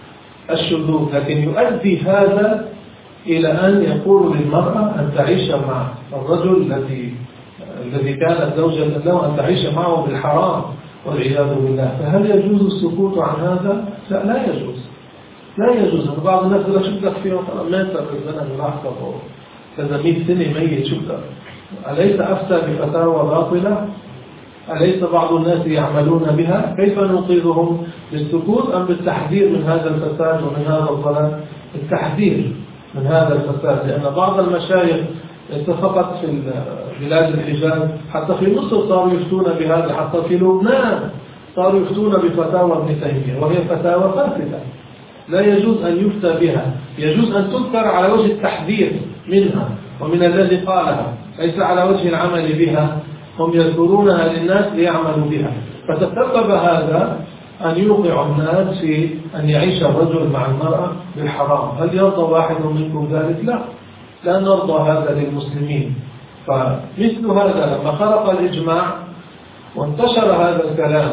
الشذوذ، لكن يؤدي هذا إلى أن يقول للمرأة أن تعيش مع الرجل الذي الذي كانت زوجة له، أن تعيش معه بالحرام والعياذ بالله. فهل يجوز السكوت عن هذا؟ لا، لا يجوز، لا يجوز. بعض الناس لا شفتك فيه مات في الزمن لاحظه كذا مئة سنة ميت، شفتك أليس أفتى بفتاوى باطلة؟ أليس بعض الناس يعملون بها؟ كيف ننقذهم؟ بالسكوت أم بالتحذير من هذا الفساد ومن هذا الضلال؟ التحذير من هذا الفساد، لأن بعض المشايخ ليس فقط في بلاد الحجاز، حتى في مصر صاروا يفتون بهذا، حتى في لبنان صاروا يفتون بفتاوى ابن تيمية، وهي فتاوى فاسدة لا يجوز أن يفتى بها. يجوز أن تذكر على وجه التحذير منها ومن الذي قالها، ليس على وجه العمل بها. هم يذكرونها للناس ليعملوا بها، فتسبب هذا أن يوقع الناس في أن يعيش الرجل مع المرأة بالحرام. هل يرضى واحد منكم ذلك؟ لا، لا نرضى هذا للمسلمين. فمثل هذا لما خرق الإجماع وانتشر هذا الكلام،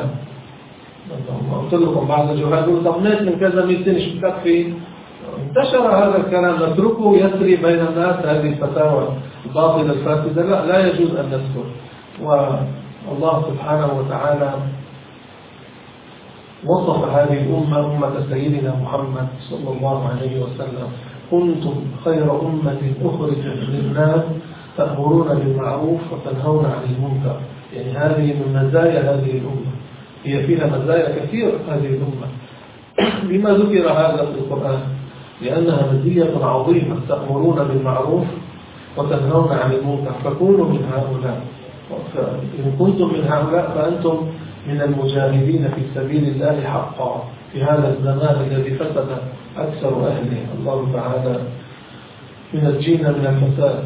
قلت لكم بعض الجهال يقول طمنات من كذا مئة سنة شو بتكفي، انتشر هذا الكلام، نتركه يسري بين الناس هذه الفتاوى الباطلة الفاسدة؟ لا، لا يجوز أن نذكر. والله سبحانه وتعالى وصف هذه الأمة، أمة سيدنا محمد صلى الله عليه وسلم: كنتم خير أمة أخرجت للناس تأمرون بالمعروف وتنهون عن المنكر. يعني هذه من مزايا هذه الأمة، هي فيها مزايا كثير هذه الأمة. لما ذكر هذا في القرآن؟ لأنها مزية عظيمة، تأمرون بالمعروف وتنهون عن المنكر، فكونوا من هؤلاء. إن كنتم من هؤلاء فأنتم من المجاهدين في سبيل الله حقا في هذا الزمان الذي فسد أكثر أهله. الله تعالى ينجينا من الفساد.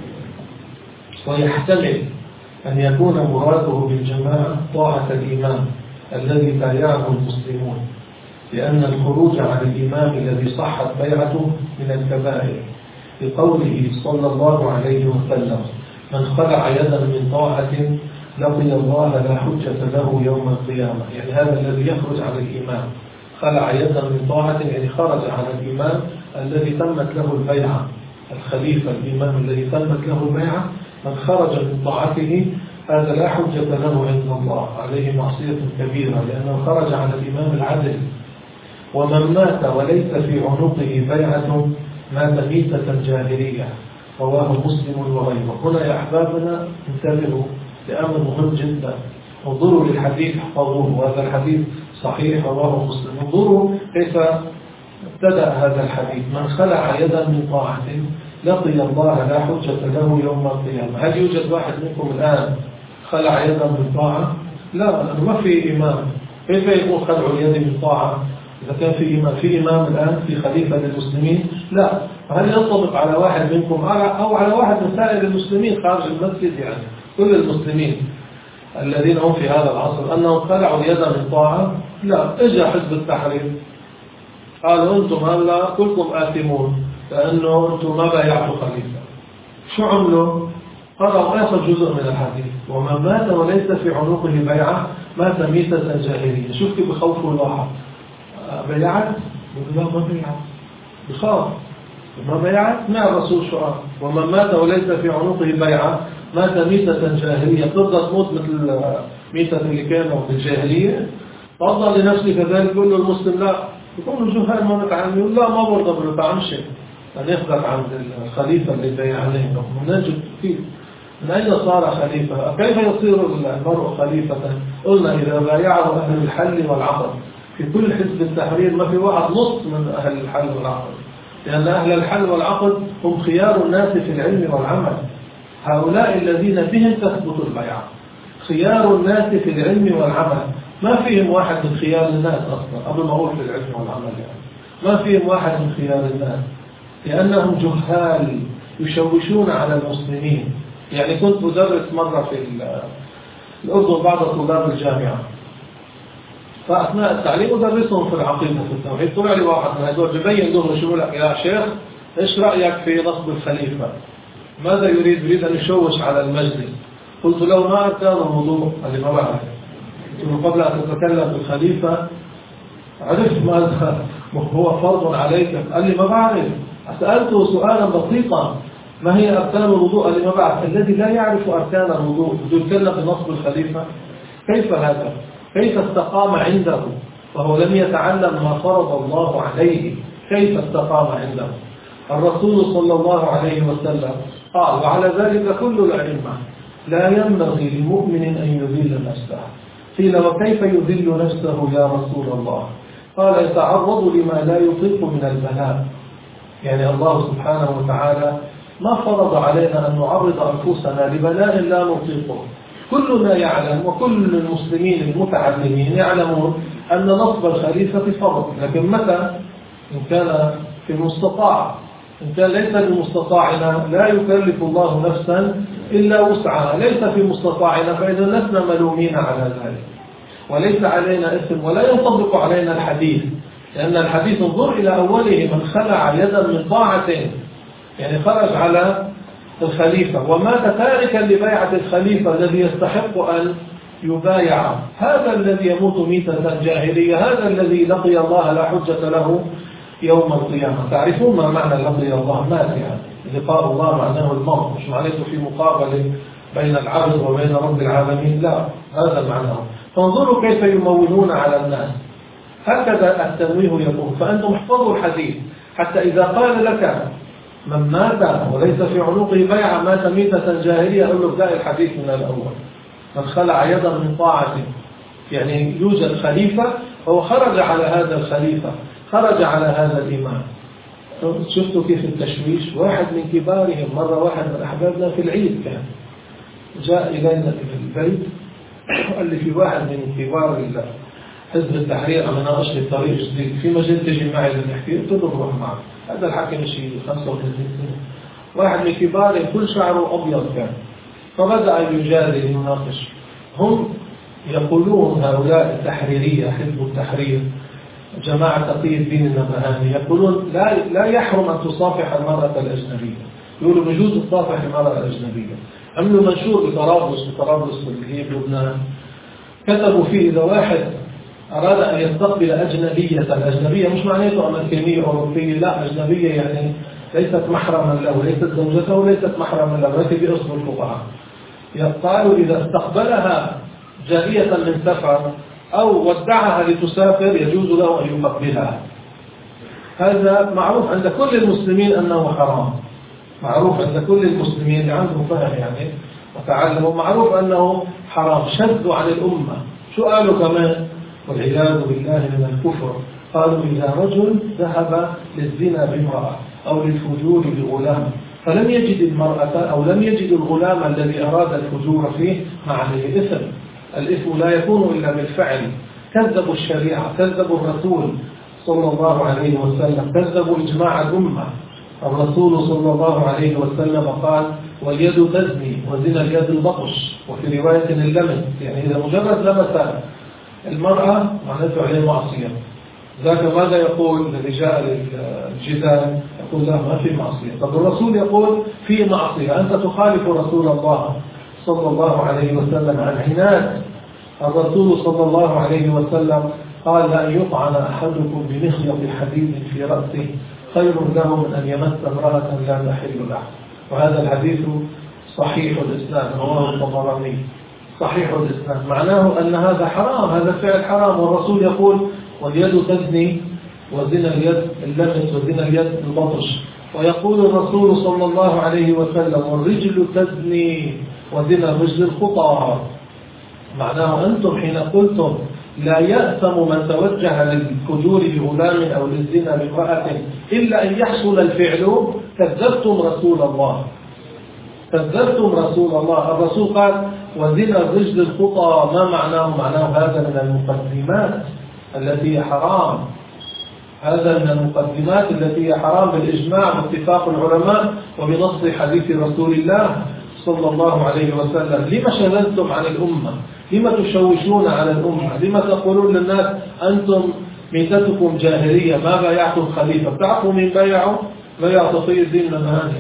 ويحتمل أن يكون مراده بالجماعة طاعة الإمام الذي بايعه المسلمون، لأن الخروج عن الإمام الذي صحت بيعته من الكبائر، لقوله صلى الله عليه وسلم: من خلع يدا من طاعة لقي الله لا حجة له يوم القيامة. يعني هذا الذي يخرج عن الإمام، خلع يدا من طاعة يعني خرج عن الإمام الذي تمت له البيعة، الخليفة الإمام الذي تمت له البيعة، من خرج من طاعته هذا لا حجة له عند الله، عليه معصية كبيرة، لأنه خرج عن الإمام العدل. ومن مات وليس في عنقه بيعة مات ميتة جاهلية، رواه مسلم وغيره. هنا يا أحبابنا انتبهوا لأمر مهم جدا، انظروا للحديث احفظوه، وهذا الحديث صحيح رواه مسلم. انظروا كيف ابتدأ هذا الحديث: من خلع يدا من طاعة لقي الله لا حجة له يوم القيامة. هل يوجد واحد منكم الآن خلع يدا من طاعة؟ لا، ما في إمام، كيف يكون خلع اليد من طاعة؟ إذا كان في إمام في إمام الآن في خليفة للمسلمين لا، هل ينطبق على واحد منكم أو على واحد من سائر المسلمين خارج المسجد؟ يعني كل المسلمين الذين هم في هذا العصر أنهم خلعوا يدا من طاعة؟ لا. إجا حزب التحرير قالوا أنتم هلا كلكم آثمون لأنه أنتم ما بايعتوا خليفة. شو عملوا؟ قرأوا آخر جزء من الحديث: ومن مات وليس في عنقه بيعة مات ميتة جاهلية. شوف كيف بخوفوا الواحد. بيعت؟ لا ما بيعت، بخاف. ما بيعت؟ مع الرسول شو قال؟ ومن مات وليس في عنقه بيعة مات ميتة جاهلية. تقدر تموت مثل ميتة اللي كانوا بالجاهلية؟ فضل لنفسي كذلك. يقول له المسلم لا، يكونوا جهال ما نتعلم، يقول لا ما برضى بنتعمش ناخذك عند الخليفة اللي بيع عليه. نجد كيف من أين صار خليفة؟ كيف يصير المرء خليفة؟ قلنا إذا بايعه أهل الحل والعقد. في كل حزب التحرير ما في واحد نص من أهل الحل والعقد، لأن أهل الحل والعقد هم خيار الناس في العلم والعمل. هؤلاء الذين بهم تثبت البيعة خيار الناس في العلم والعمل. ما فيهم واحد من خيار الناس أصلا، قبل ما أقول في العلم والعمل يعني ما فيهم واحد من خيار الناس، لأنهم جهال يشوشون على المسلمين. يعني كنت أدرس مرة في الأردن بعض طلاب الجامعة، فأثناء التعليم أدرسهم في العقيدة في التوحيد. طلع لي واحد من هذول ببين له شو لك يا شيخ إيش رأيك في نصب الخليفة؟ ماذا يريد؟ يريد أن يشوش على المجلس. قلت له ما أركان الوضوء؟ قال لي ما بعرف. قلت له قبل أن تتكلم بالخليفة عرفت ماذا هو فرض عليك؟ قال لي ما بعرف. سألته سؤالا بسيطا: ما هي أركان الوضوء؟ قال لي ما بعرف. الذي لا يعرف أركان الوضوء بده يتكلم بنصب الخليفة؟ كيف هذا؟ كيف استقام عنده وهو لم يتعلم ما فرض الله عليه؟ كيف استقام عنده؟ الرسول صلى الله عليه وسلم قال: وعلى ذلك كل الأئمة لا ينبغي لمؤمن أن يذل نفسه. قيل: وكيف يذل نفسه يا رسول الله؟ قال: يتعرض لما لا يطيق من البلاء. يعني الله سبحانه وتعالى ما فرض علينا أن نعرض أنفسنا لبلاء لا نطيقه. كلنا يعلم وكل المسلمين المتعلمين يعلمون أن نصب الخليفة فرض، لكن متى؟ إن كان في المستطاع. إن كان ليس بمستطاعنا لا يكلف الله نفسا إلا وسعها. ليس في مستطاعنا فإذا لسنا ملومين على ذلك، وليس علينا اسم ولا ينطبق علينا الحديث، لأن الحديث انظر إلى أوله: من خلع يدا من طاعة، يعني خرج على الخليفة ومات تاركا لبيعة الخليفة الذي يستحق أن يبايع. هذا الذي يموت ميتة جاهلية، هذا الذي لقي الله لا حجة له يوم القيامة. تعرفون ما معنى لقي الله؟ مات، يعني لقاء الله معناه الموت، مش معناته في مقابلة بين العبد وبين رب العالمين، لا، هذا معناه. فانظروا كيف يمولون على الناس. هكذا التمويه يكون. فأنتم احفظوا الحديث حتى إذا قال لك من مات وليس في عنقه بيعة مات ميتة جاهلية، أقول له ابدأ الحديث من الأول: من خلع يدا من طاعة. يعني يوجد خليفة هو خرج على هذا الخليفة، خرج على هذا الإمام. شفتوا كيف التشويش؟ واحد من كبارهم مرة، واحد من أحبابنا في العيد كان جاء إلينا في البيت وقال لي: في واحد من كبار حزب التحرير عم يناقش لي طريق جديد، في مجال تجي معي لنحكي. قلت له روح معه. هذا الحكي مش خمسة وثلاثين سنة. واحد من كبارهم كل شعره أبيض كان، فبدأ يجادل يناقش. هم يقولون هؤلاء التحريرية، حزب التحرير، جماعة تقي الدين النبهاني، يقولون لا لا يحرم أن تصافح المرأة الأجنبية. يقولوا بجوز تصافح المرأة الأجنبية. عملوا منشور بطرابلس بطرابلس اللي هي بلبنان، كتبوا فيه: إذا واحد أراد أن يستقبل أجنبية، الأجنبية مش معناته أمريكية أو أوروبية، لا، أجنبية يعني ليست محرما له، ليست زوجته وليست محرما له، ليست بأصل الفقهاء. قالوا: إذا استقبلها جارية من سفر أو ودعها لتسافر يجوز له أن يقبلها. هذا معروف عند كل المسلمين أنه حرام، معروف عند كل المسلمين اللي عندهم فهم يعني وتعلموا، معروف أنه حرام. شدوا عن الأمة. شو قالوا كمان؟ والعياذ بالله من الكفر. قالوا: إذا رجل ذهب للزنا بامرأة أو للفجور بغلام فلم يجد المرأة أو لم يجد الغلام الذي أراد الفجور فيه، ما عليه إثم. الإثم لا يكون إلا بالفعل. كذبوا الشريعة، كذبوا الرسول صلى الله عليه وسلم، كذبوا إجماع الأمة. الرسول صلى الله عليه وسلم قال: واليد تزني وزنا اليد البطش، وفي رواية اللمس، يعني إذا مجرد لمس المرأة معناته عليه معصية. ذاك ماذا يقول لرجال الجدال؟ يقول لا، ما في معصية. طب الرسول يقول في معصية، أنت تخالف رسول الله صلى الله عليه وسلم عن عناد. الرسول صلى الله عليه وسلم قال: لأن يطعن أحدكم بمخيط حديد في رأسه خير له من أن يمس امرأة لا تحل له. وهذا الحديث صحيح الإسلام، رواه الطبراني، صحيح الإسلام. معناه أن هذا حرام، هذا فعل حرام. والرسول يقول: واليد تزني وزنا اليد اللمس وزنا اليد البطش. ويقول الرسول صلى الله عليه وسلم: والرجل تزني وزنا الرجل الخطى. معناه أنتم حين قلتم لا يأثم من توجه للفجور بغلام أو للزنا بامرأة إلا أن يحصل الفعل، كذبتم رسول الله، كذبتم رسول الله. الرسول قال: وزنا الرجل الخطى. ما معناه؟ معناه هذا من المقدمات التي هي حرام، هذا من المقدمات التي هي حرام بالإجماع باتفاق العلماء وبنص حديث رسول الله صلى الله عليه وسلم. لما شغلتم عن الأمة؟ لما تشوشون على الأمة؟ لما تقولون للناس أنتم ميتتكم جاهلية، ما بايعتم خليفة؟ تعرفوا من بايعوا؟ بايع تقي الدين المهاني.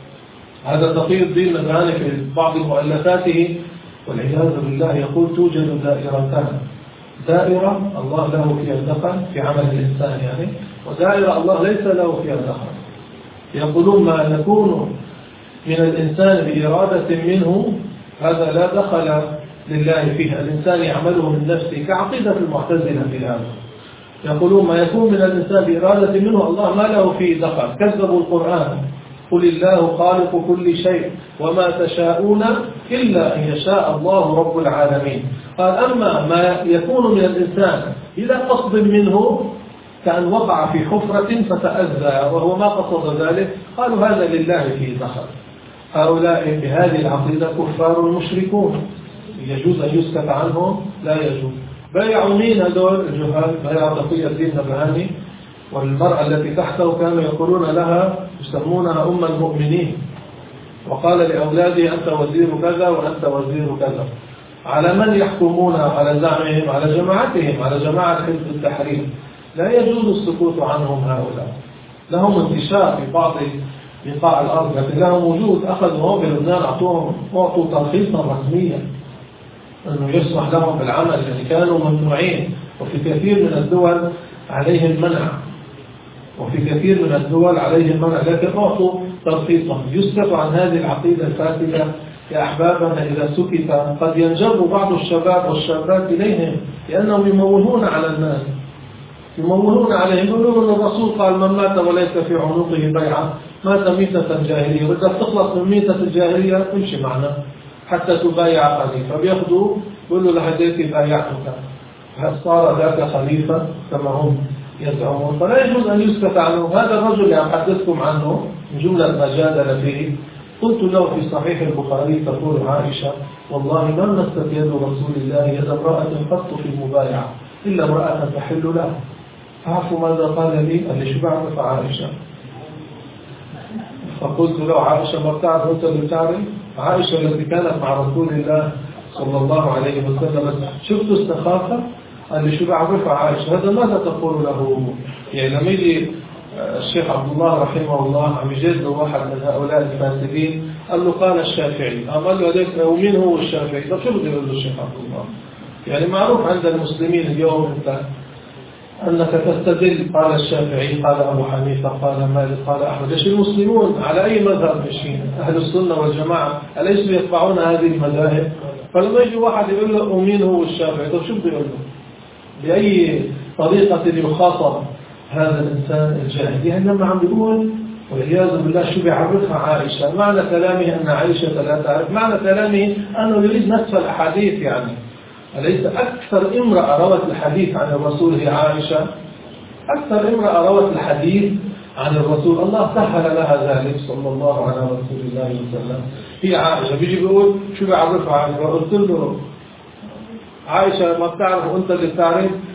هذا تقي الدين المهاني في بعض مؤلفاته والعياذ بالله يقول: توجد دائرتان، دائرة الله له فيها الدخل في عمل الإنسان يعني، ودائرة الله ليس له فيها الدخل. يقولون ما يكون من الإنسان بإرادة منه هذا لا دخل لله فيه، الإنسان يعمله من نفسه، كعقيدة المعتزلة في هذا. يقولون ما يكون من الإنسان بإرادة منه الله ما له فيه دخل. كذبوا القرآن: قل الله خالق كل شيء وما تشاءون إلا أن يشاء الله رب العالمين. قال: أما ما يكون من الإنسان إلى قصد منه كأن وقع في حفرة فتأذى وهو ما قصد ذلك، قالوا هذا لله فيه دخل. هؤلاء بهذه العقيدة كفار مشركون، يجوز أن يسكت عنهم؟ لا يجوز. بايعوا مين هذول الجهال؟ بايعوا تقي الدين المهاني. والمرأة التي تحته كانوا يقولون لها، يسمونها أم المؤمنين، وقال لأولاده: أنت وزير كذا وأنت وزير كذا. على من يحكمون؟ على زعمهم، على جماعتهم، على جماعة حزب التحرير. لا يجوز السكوت عنهم. هؤلاء لهم انتشار في بعض بقاع الأرض، لكن لهم وجود. أخذوا بلبنان أعطوهم أعطوا ترخيصا رسميا أنه يسمح لهم بالعمل، يعني كانوا ممنوعين. وفي كثير من الدول عليهم منع، وفي كثير من الدول عليهم منع، لكن أعطوا ترخيصا. يسكت عن هذه العقيدة الفاسدة يا أحبابنا. إذا سكت قد ينجر بعض الشباب والشابات إليهم، لأنهم يمولون على الناس، يمولون عليهم، يقولون أن الرسول قال: من مات وليس في عنقه بيعة مات ميتة جاهلية. وإذا تخلص من ميتة الجاهلية تمشي معنا حتى تبايع خليفة. فبيأخذوا يقولوا لهديك بايعتك، صار ذاك خليفة كما هم يزعمون. فلا يجوز أن يسكت عنه. هذا الرجل اللي أحدثكم عنه من جملة ما جادل فيه، قلت له في صحيح البخاري تقول عائشة: والله ما مست يد رسول الله يد امرأة قط في المبايعة إلا امرأة تحل له. عارفوا ماذا قال لي؟ قال لي: شو بعرف عائشة؟ فقلت له: عائشة ما بتعرف؟ أنت اللي بتعرف. عائشة التي كانت مع رسول الله صلى الله عليه وسلم. شفت السخافة؟ قال لي: شو بعرف عائشة؟ هذا ماذا تقول له؟ يعني لما يجي الشيخ عبد الله رحمه الله عم يجيز له واحد من هؤلاء الفاسدين، قال له: قال الشافعي. قال له: هذيك ومين هو الشافعي؟ طب شو بده يقول له الشيخ عبد الله؟ يعني معروف عند المسلمين اليوم انت أنك تستدل، قال الشافعي، قال أبو حنيفة، قال مالك، قال أحمد. إيش المسلمون على أي مذهب ماشيين؟ أهل السنة والجماعة أليسوا يتبعون هذه المذاهب؟ فلما يجي واحد يقول له: ومين هو الشافعي؟ طب شو بده يقول له؟ بأي طريقة يخاطب هذا الإنسان الجاهل؟ يعني لما عم بيقول والعياذ بالله شو بيعرفها عائشة، معنى كلامه أن عائشة لا تعرف، معنى كلامه أنه يريد نسف الأحاديث. يعني أليس أكثر امرأة روت الحديث عن الرسول هي عائشة؟ أكثر امرأة روت الحديث عن الرسول، الله سهل لها ذلك صلى الله على رسول الله وسلم، هي عائشة. بيجي بيقول: شو بيعرفها عائشة؟ قلت له: عائشة ما بتعرف وأنت اللي بتعرف.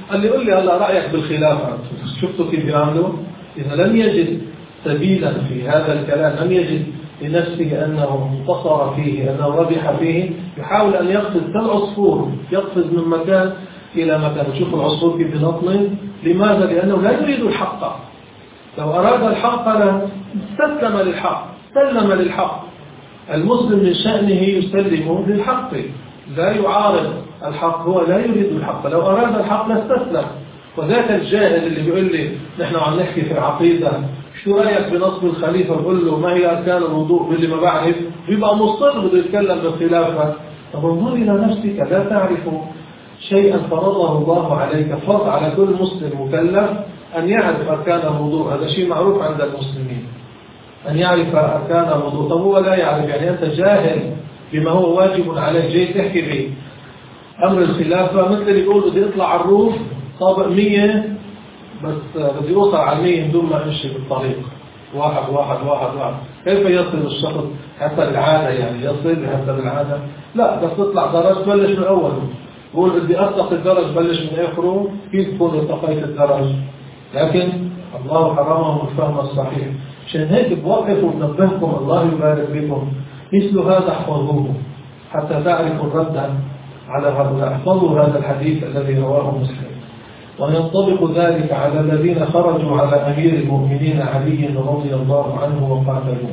قال لي قل لي هلا رأيك بالخلافة، شفتوا كيف بيعملوا؟ إذا لم يجد سبيلا في هذا الكلام، لم يجد لنفسه أنه انتصر فيه، أنه ربح فيه، يحاول أن يقفز كالعصفور، يقفز من مكان إلى مكان. شوفوا العصفور كيف ينطلق. لماذا؟ لأنه لا يريد الحق. لو أراد الحق استسلم للحق، سلم للحق. المسلم من شأنه يسلم للحق، لا يعارض الحق، هو لا يريد الحق. لو أراد الحق لاستسلم. وذاك الجاهل اللي بيقول لي نحن عم نحكي في العقيدة، شو رأيك بنصب الخليفة؟ بقول له ما هي أركان الوضوء؟ بيقول لي ما بعرف، بيبقى مصر بده يتكلم بالخلافة. طب انظر إلى نفسك، لا تعرف شيئا فرضه الله عليك، فرض على كل مسلم مكلف أن يعرف أركان الوضوء. هذا شيء معروف عند المسلمين، أن يعرف أركان الوضوء. طب هو لا يعرف، يعني أنت جاهل بما هو واجب عليك، جاي تحكي به أمر الخلافة. مثل اللي يقول بدي أطلع على الروف طابق مية، بس بدي أوصل على مية بدون ما أمشي بالطريق، واحد واحد واحد واحد. كيف يصل الشخص حتى العادة؟ يعني يصل حتى العادة؟ لا، بس تطلع درج بلش من أول. بقول بدي أرتقي الدرج بلش من آخره، كيف تكون ارتقيت الدرج؟ لكن الله حرمه الفهم الصحيح. عشان هيك بوقف وبنبهكم، الله يبارك بكم، مثل هذا احفظوه حتى تعرفوا الرد على هؤلاء. احفظوا هذا الحديث الذي رواه مسلم. وينطبق ذلك على الذين خرجوا على أمير المؤمنين علي رضي الله عنه وقاتلوه.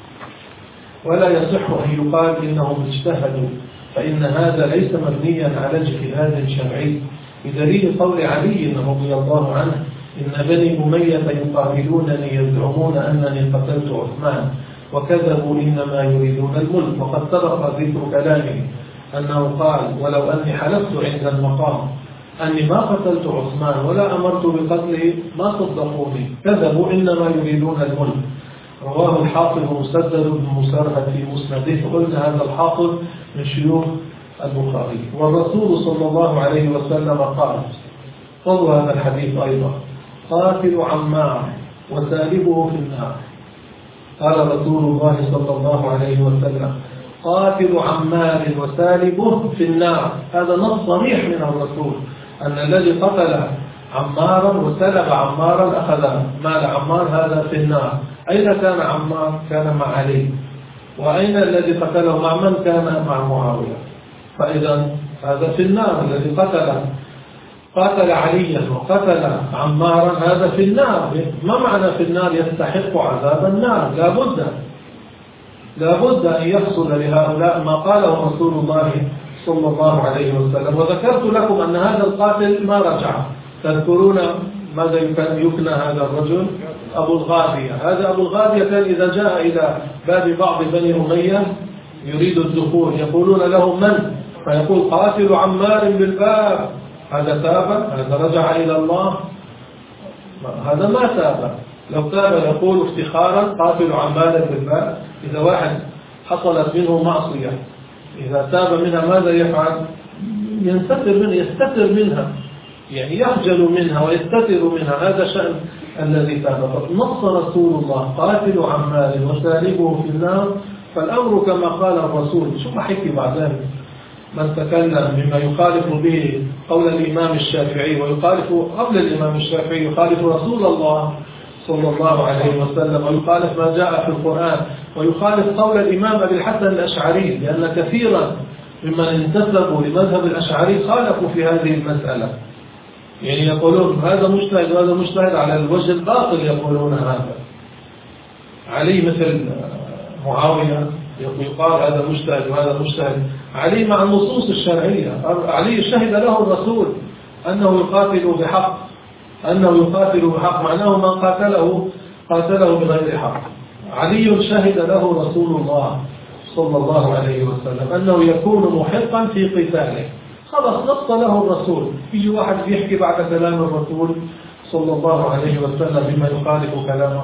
ولا يصح أن يقال إنهم اجتهدوا، فإن هذا ليس مبنيا على اجتهاد شرعي، بدليل قول علي رضي الله عنه إن بني أمية يقاتلونني يزعمون أنني قتلت عثمان وكذبوا إنما يريدون الملك. وقد سبق ذكر كلامه أنه قال ولو أني حلفت عند المقام أني ما قتلت عثمان ولا أمرت بقتله ما صدقوني، كذبوا إنما يريدون الملك. رواه الحافظ مسدد بن مسرهد في مسنده. قلنا هذا الحافظ من شيوخ البخاري. والرسول صلى الله عليه وسلم قال، خذوا هذا الحديث أيضا، قاتل عمار وسالبه في النار. قال رسول الله صلى الله عليه وسلم قاتل عمار وسالبه في النار. هذا نص صريح من الرسول أن الذي قتل عمارا وسلب عمارا أخذ مال عمار، هذا في النار. أين كان عمار؟ كان مع علي. وأين الذي قتله؟ مع من؟ كان مع معاوية. فإذا هذا في النار. الذي قتل قاتل عليا وقتل عمارا هذا في النار. ما معنى في النار؟ يستحق عذاب النار. لا بد لا بد أن يحصل لهؤلاء ما قاله رسول الله صلى الله عليه وسلم. وذكرت لكم أن هذا القاتل ما رجع. تذكرون ماذا يكنى هذا الرجل؟ أبو الغادية. هذا أبو الغادية كان إذا جاء إلى باب بعض بني أمية يريد الدخول يقولون له من؟ فيقول قاتل عمار بالباب. هذا تاب؟ هذا رجع إلى الله؟ هذا ما تاب. لو تاب يقول افتخارا قاتل عمار بالباب. إذا واحد حصلت منه معصية إذا تاب منها ماذا يفعل؟ ينستر منها، يستتر منها، يعني يخجل منها ويستتر منها. هذا شأن الذي تاب. نص رسول الله قاتل عمار وسالبه في النار. فالأمر كما قال الرسول. شو ما حكي بعدين من تكلم بما يخالف به قول الإمام الشافعي، ويخالف قبل الإمام الشافعي يخالف رسول الله صلى الله عليه وسلم، ويخالف ما جاء في القرآن، ويخالف قول الإمام أبي الحسن الأشعري، لأن كثيرا ممن انتسبوا لمذهب الأشعري خالفوا في هذه المسألة. يعني يقولون هذا مجتهد وهذا مجتهد على الوجه الباطل. يقولون هذا علي مثل معاوية يقال هذا مجتهد وهذا مجتهد. علي مع النصوص الشرعية. علي شهد له الرسول أنه يقاتل بحق، أنه يقاتل بحق، معناه من قاتله قاتله بغير حق. علي شهد له رسول الله صلى الله عليه وسلم أنه يكون محقا في قتاله. خلاص نص له الرسول. يجي واحد يحكي بعد كلام الرسول صلى الله عليه وسلم بما يخالف كلامه.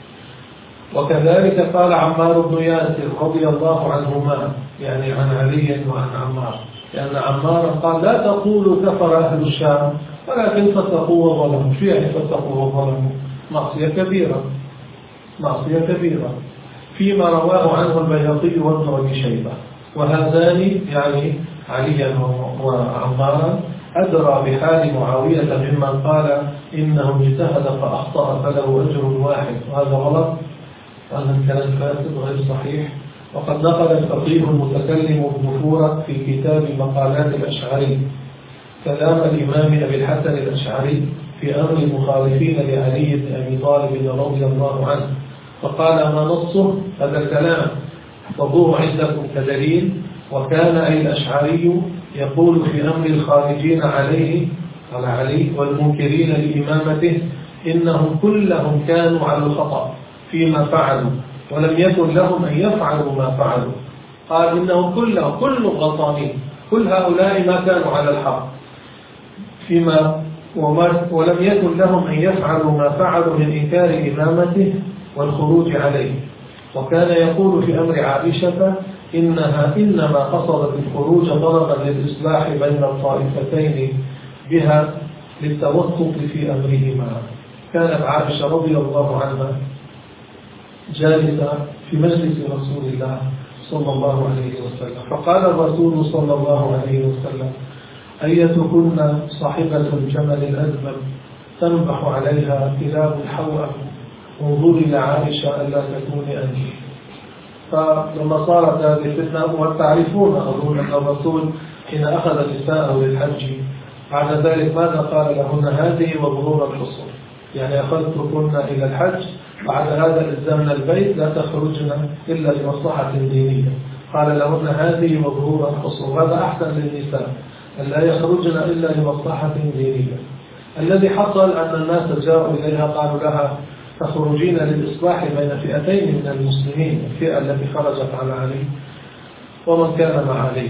وكذلك قال عمار بن ياسر رضي الله عنهما، يعني عن علي وعن عمار، لأن عمار قال لا تقولوا كفر أهل الشام ولكن فسقوا وظلموا. شو يعني فسقوا وظلموا؟ معصية كبيرة، معصية كبيرة. فيما رواه عنه البيهقي وابن أبي شيبة. وهذان يعني عليا وعمارا أدرى بحال معاوية ممن قال إنه اجتهد فأخطأ فله أجر واحد، وهذا غلط، هذا الكلام فاسد غير صحيح. وقد نقل الفقيه المتكلم ابن فورة في كتاب مقالات الأشعري كلام الإمام أبي الحسن الأشعري في أمر المخالفين لعلي بن أبي طالب رضي الله عنه، فقال ما نصه هذا الكلام احفظوه عندكم كدليل. وكان أي الأشعري يقول في أمر الخارجين عليه على علي والمنكرين لإمامته إنهم كلهم كانوا على الخطأ فيما فعلوا ولم يكن لهم أن يفعلوا ما فعلوا. قال إنهم كلهم كل غلطانين، كل هؤلاء ما كانوا على الحق فيما وما ولم يكن لهم أن يفعلوا ما فعلوا من إنكار إمامته والخروج عليه. وكان يقول في أمر عائشة إنها إنما قصدت الخروج طلبا للإصلاح بين الطائفتين بها للتوسط في أمرهما. كانت عائشة رضي الله عنها جالسة في مجلس رسول الله صلى الله عليه وسلم، فقال الرسول صلى الله عليه وسلم أيتكن صاحبة الجمل الأزمم تنبح عليها كلاب الحوأم انظري لعائشة ألا تكوني أنت. فلما صارت هذه الفتنة وتعرفون أظن أن الرسول حين أخذ نساءه للحج بعد ذلك ماذا قال لهن؟ هذه وظهور الحصول، يعني أخذتكن إلى الحج بعد هذا إلزامنا البيت لا تخرجن إلا لمصلحة دينية. قال لهن هذه وظهور الحصول، هذا أحسن للنساء أن لا يخرجن إلا لمصلحة دينية. الذي حصل أن الناس جاءوا إليها قالوا لها تخرجين للإصلاح بين فئتين من المسلمين، الفئة التي خرجت على علي ومن كان مع علي،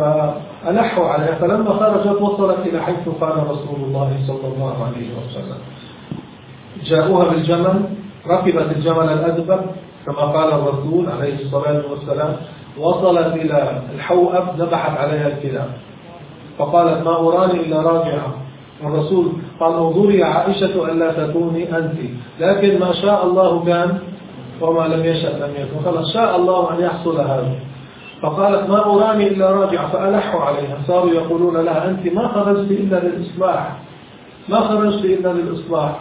فألحوا عليها. فلما خرجت وصلت إلى حيث قال رسول الله صلى الله عليه وسلم جاءوها بالجمل، ركبت الجمل الأدبر كما قال الرسول عليه الصلاة والسلام، وصلت إلى الحوأب ذبحت عليها الكلاب فقالت ما أراني إلا راجعة. الرسول قال انظري يا عائشة ألا تكوني أنت، لكن ما شاء الله كان وما لم يشأ لم يكن، خلاص شاء الله أن يحصل هذا. فقالت ما أراني إلا راجعة، فألحوا عليها، صاروا يقولون لها أنت ما خرجت إلا للإصلاح، ما خرجت إلا للإصلاح.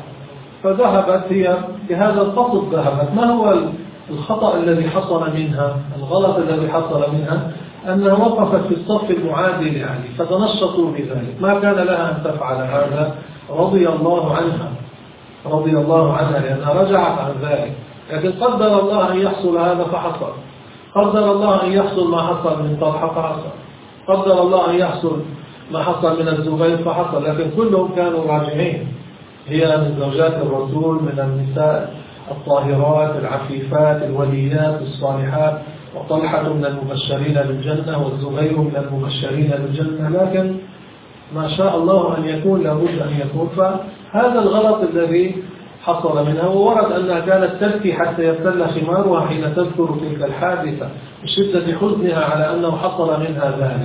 فذهبت هي بهذا القصد، ذهبت. ما هو الخطأ الذي حصل منها؟ الغلط الذي حصل منها أنها وقفت في الصف المعادي لعلي فتنشطوا بذلك، ما كان لها أن تفعل هذا رضي الله عنها رضي الله عنها لأنها رجعت عن ذلك. لكن قدر الله أن يحصل هذا فحصل، قدر الله أن يحصل ما حصل من طلحة فحصل، قدر الله أن يحصل ما حصل من الزبير فحصل، لكن كلهم كانوا راجعين. هي من زوجات الرسول من النساء الطاهرات العفيفات الوليات الصالحات، وطلحة من المبشرين بالجنة والزبير من المبشرين بالجنة، لكن ما شاء الله أن يكون لابد أن يكون. فهذا الغلط الذي حصل منها، وورد أنها كانت تبكي حتى يبتل خمارها حين تذكر تلك الحادثة من شدة حزنها على أنه حصل منها ذلك،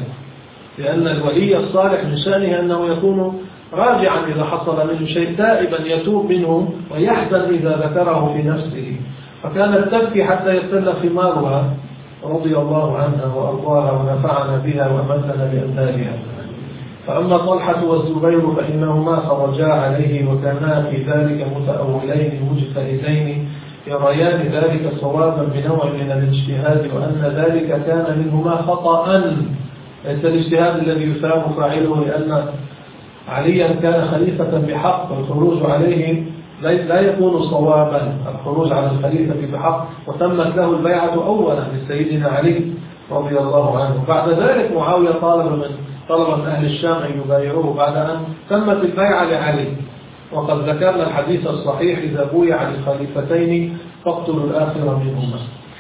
لأن الولي الصالح من شأنه أنه يكون راجعا إذا حصل منه شيء، تائبا يتوب منه ويحزن إذا ذكره في نفسه. فكانت تبكي حتى يبتل خمارها رضي الله عنها وأرضاها ونفعنا بها وأمتنا بأمثالها. فأما طلحة والزبير فإنهما خرجا عليه وكانا في ذلك متأولين مجتهدين يريان ذلك صوابا بنوع من الاجتهاد، وأن ذلك كان منهما خطأ، ليس الاجتهاد الذي يثاب فاعله، لأن عليا كان خليفة بحق والخروج عليه لا يكون صوابا، الخروج على الخليفة بحق، وتمت له البيعة أولا لسيدنا علي رضي الله عنه. بعد ذلك معاوية طالب من طلب من أهل الشام أن يبايعوه بعد أن تمت البيعة لعلي. وقد ذكرنا الحديث الصحيح إذا بويع للخليفتين فاقتلوا الآخر منهما،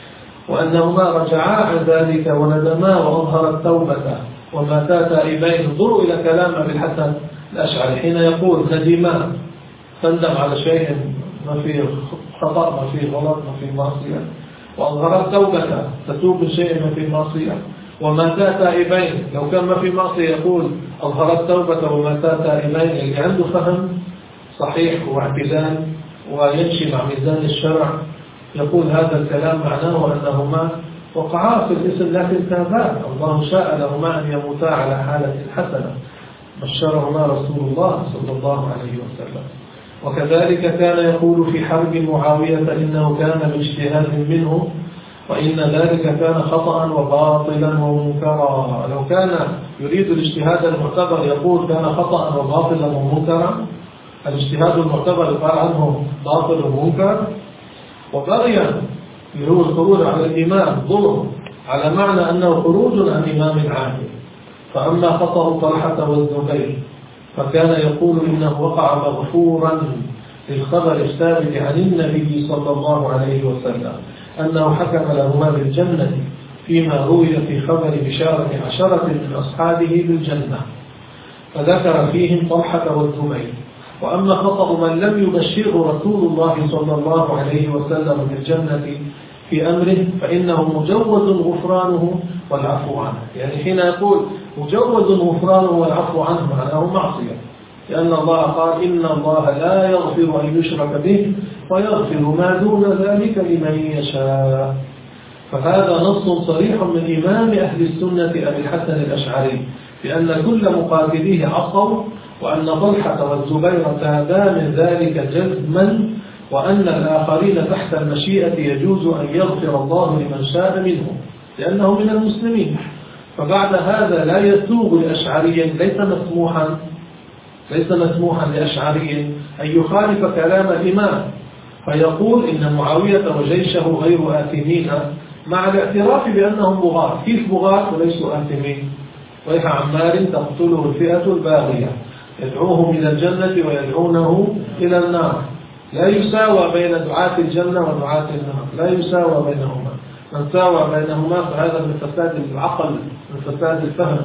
وأنهما رجعا عن ذلك وندما وأظهر التوبة وماتا تائبين. انظروا إلى كلام أبي الحسن الأشعري حين يقول ندما، تندم على شيء ما فيه خطأ ما فيه غلط ما فيه معصية، وأظهر التوبة تتوب من شيء ما فيه معصية، وماتا تائبين. لو كان ما في معصية يقول أظهر التوبة وماتا تائبين، اللي عنده فهم صحيح واعتدال ويمشي مع ميزان الشرع يقول هذا الكلام معناه أنهما وقعا في الإثم لكن تابا، الله شاء لهما أن يموتا على حالة حسنة، بشرهما رسول الله صلى الله عليه وسلم. وكذلك كان يقول في حرب معاوية إنه كان باجتهاد منه، وإن ذلك كان خطأ وباطلا ومنكرا. لو كان يريد الاجتهاد المعتبر يقول كان خطأ وباطلا ومنكرا، الاجتهاد المعتبر قال عنه باطل ومنكر. وبغيا اللي هو الخروج على الإمام ظلم، على معنى أنه خروج عن إمام عادل. فأما خطأ طلحة والزبير فكان يقول إنه وقع مغفورا للخبر الثابت عن النبي صلى الله عليه وسلم أنه حكم لهما بالجنة، فيما روي في خبر بشارة عشرة من أصحابه بالجنة، فذكر فيهم طلحة والزبير. وأما خطأ من لم يبشره رسول الله صلى الله عليه وسلم بالجنة في أمره فإنه مجوز غفرانه والعفو عنه. يعني حين يقول مجوز غفرانه والعفو عنه معناه معصية، لأن الله قال إن الله لا يغفر أن يشرك به ويغفر ما دون ذلك لمن يشاء. فهذا نص صريح من إمام أهل السنة أبي الحسن الأشعري بأن كل مقاتليه عصوا، وأن طلحة والزبير تابا من ذلك جزما، وأن الآخرين تحت المشيئة يجوز أن يغفر الله لمن شاء منهم لأنه من المسلمين. فبعد هذا لا يسوغ لأشعري ليس مسموحا ليس مسموحا لأشعري أن يخالف كلام الإمام فيقول إن معاوية وجيشه غير آثمين، مع الاعتراف بأنهم بغاة. كيف بغاة وليسوا آثمين؟ ويح عمار تقتله الفئة الباغية يدعوهم إلى الجنة ويدعونه إلى النار، لا يساوى بين دعاة الجنة ودعاة النار، لا يساوى بينهما. من ساوى بينهما فهذا من فساد العقل، من فساد الفهم.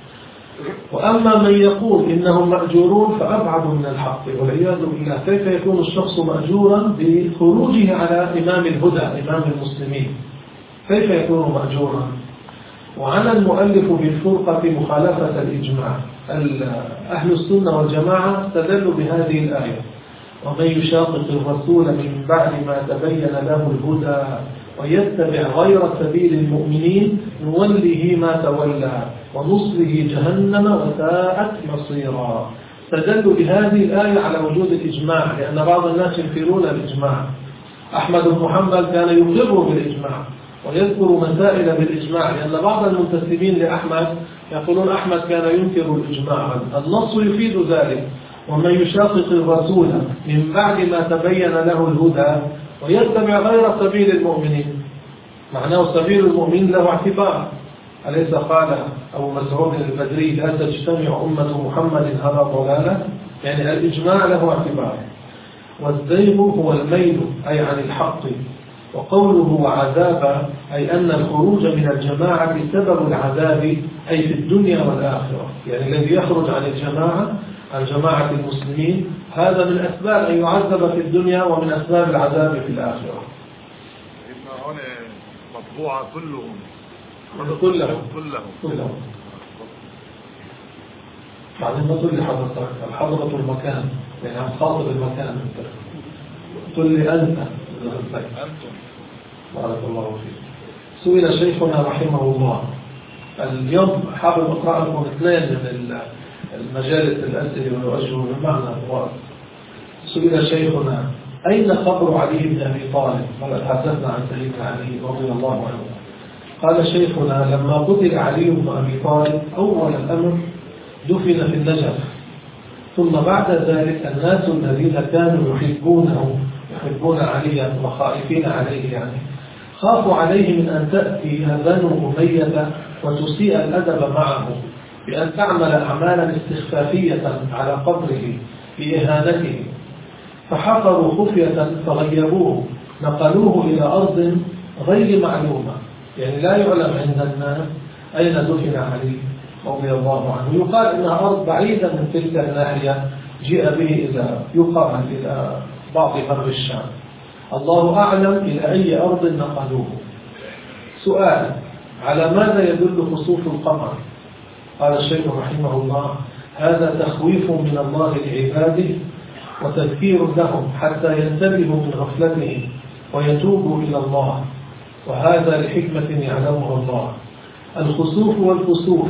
وأما من يقول إنهم مأجورون فأبعد من الحق والعياذ بالله. كيف يكون الشخص مأجورا بخروجه على إمام الهدى إمام المسلمين؟ كيف يكون مأجورا؟ وعلى المؤلف بالفرقة مخالفة الإجماع. أهل السنة والجماعة استدلوا بهذه الآية: ومن يشاقق الرسول من بعد ما تبين له الهدى ويتبع غير سبيل المؤمنين نوله ما تولى ونصله جهنم وساءت مصيرا. استدلوا بهذه الآية على وجود الإجماع، لأن بعض الناس ينكرون الإجماع. أحمد بن حنبل كان يقر بالإجماع ويذكر مسائل بالإجماع، لأن بعض المنتسبين لأحمد يقولون أحمد كان ينكر الإجماع. النص يفيد ذلك: ومن يشاقق الرسول من بعد ما تبين له الهدى ويتبع غير سبيل المؤمنين. معناه سبيل المؤمنين له اعتبار، أليس قال أبو مسعود البدري: لا تجتمع أمة محمد على ضلالة؟ يعني الإجماع له اعتبار. والزيغ هو الميل أي عن الحق. وقوله وعذابا أي أن الخروج من الجماعة سبب العذاب أي في الدنيا والآخرة. يعني الذي يخرج عن الجماعة عن جماعة المسلمين هذا من أسباب أن يعذب في الدنيا ومن أسباب العذاب في الآخرة. هنا مطبوعة كلهم كلهم كلهم كلهم بعدين ما تقول لي حضرتك الحضرة المكان، يعني عم خاطب المكان. أنت تقول لي أنت أنتم. بارك الله فيك. سئل شيخنا رحمه الله اليوم، حابب أقرأ لكم اثنين من المجالس الأسئلة ويوجهوا بمعنى الوارد. سئل شيخنا: أين قبر علي بن أبي طالب؟ قال: تحدثنا عن سيدنا علي رضي الله عنه. قال شيخنا: لما قتل علي بن أبي طالب أول الأمر دفن في النجف، ثم بعد ذلك الناس الذين كانوا يحبونه يحبون عليا وخائفين عليه يعني خافوا عليه من أن تأتي بنو أمية وتسيء الأدب معه بأن تعمل أعمالا استخفافية على قبره بإهانته، فحفروا خفية فغيروه، نقلوه إلى أرض غير معلومة، يعني لا يعلم عند الناس أين دفن علي رضي الله عنه. يقال إنها أرض بعيدة من تلك الناحية، جاء به إلى يقال إلى بعض غرب الشام، الله أعلم إلى أي أرض نقلوه. سؤال: على ماذا يدل خسوف القمر؟ قال الشيخ رحمه الله: هذا تخويف من الله لعباده وتذكير لهم حتى ينتبهوا من غفلتهم ويتوبوا إلى الله، وهذا لحكمة يعلمها الله. الخسوف والكسوف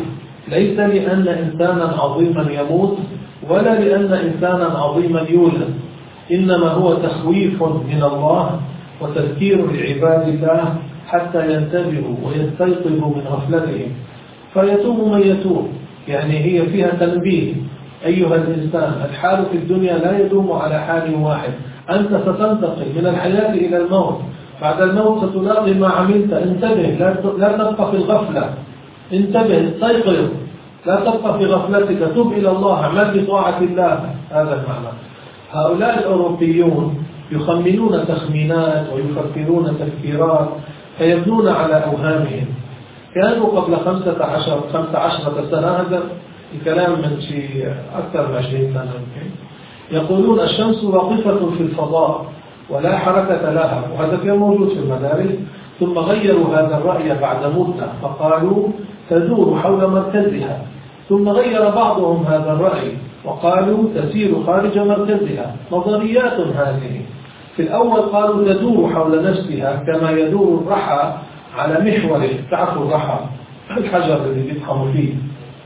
ليس لأن إنسانا عظيما يموت ولا لأن إنسانا عظيما يولد، إنما هو تخويف من الله وتذكير لعباد الله حتى ينتبهوا ويستيقظوا من غفلتهم فيتوب من يتوب. يعني هي فيها تنبيه: أيها الإنسان، الحال في الدنيا لا يدوم على حال واحد، أنت ستنتقل من الحياة إلى الموت، بعد الموت ستلاقي ما عملت، انتبه، لا تبقى في الغفلة، انتبه، استيقظ، لا تبقى في غفلتك، تب إلى الله، اعمل بطاعة الله. هذا المعنى. هؤلاء الأوروبيون يخمنون تخمينات ويفكرون تفكيرات فيبنون على أوهامهم. كانوا قبل خمسة عشر خمسة عشرة سنة، هذا الكلام من شيء أكثر من عشرين سنة يمكن، يقولون الشمس واقفة في الفضاء ولا حركة لها، وهذا كان موجود في المدارس. ثم غيروا هذا الرأي بعد مدة فقالوا تدور حول مركزها، ثم غير بعضهم هذا الرأي وقالوا تسير خارج مركزها. نظريات هذه. في الأول قالوا تدور حول نفسها كما يدور الرحى على محوره، تعرفوا الرحى الحجر الذي يطحن فيه.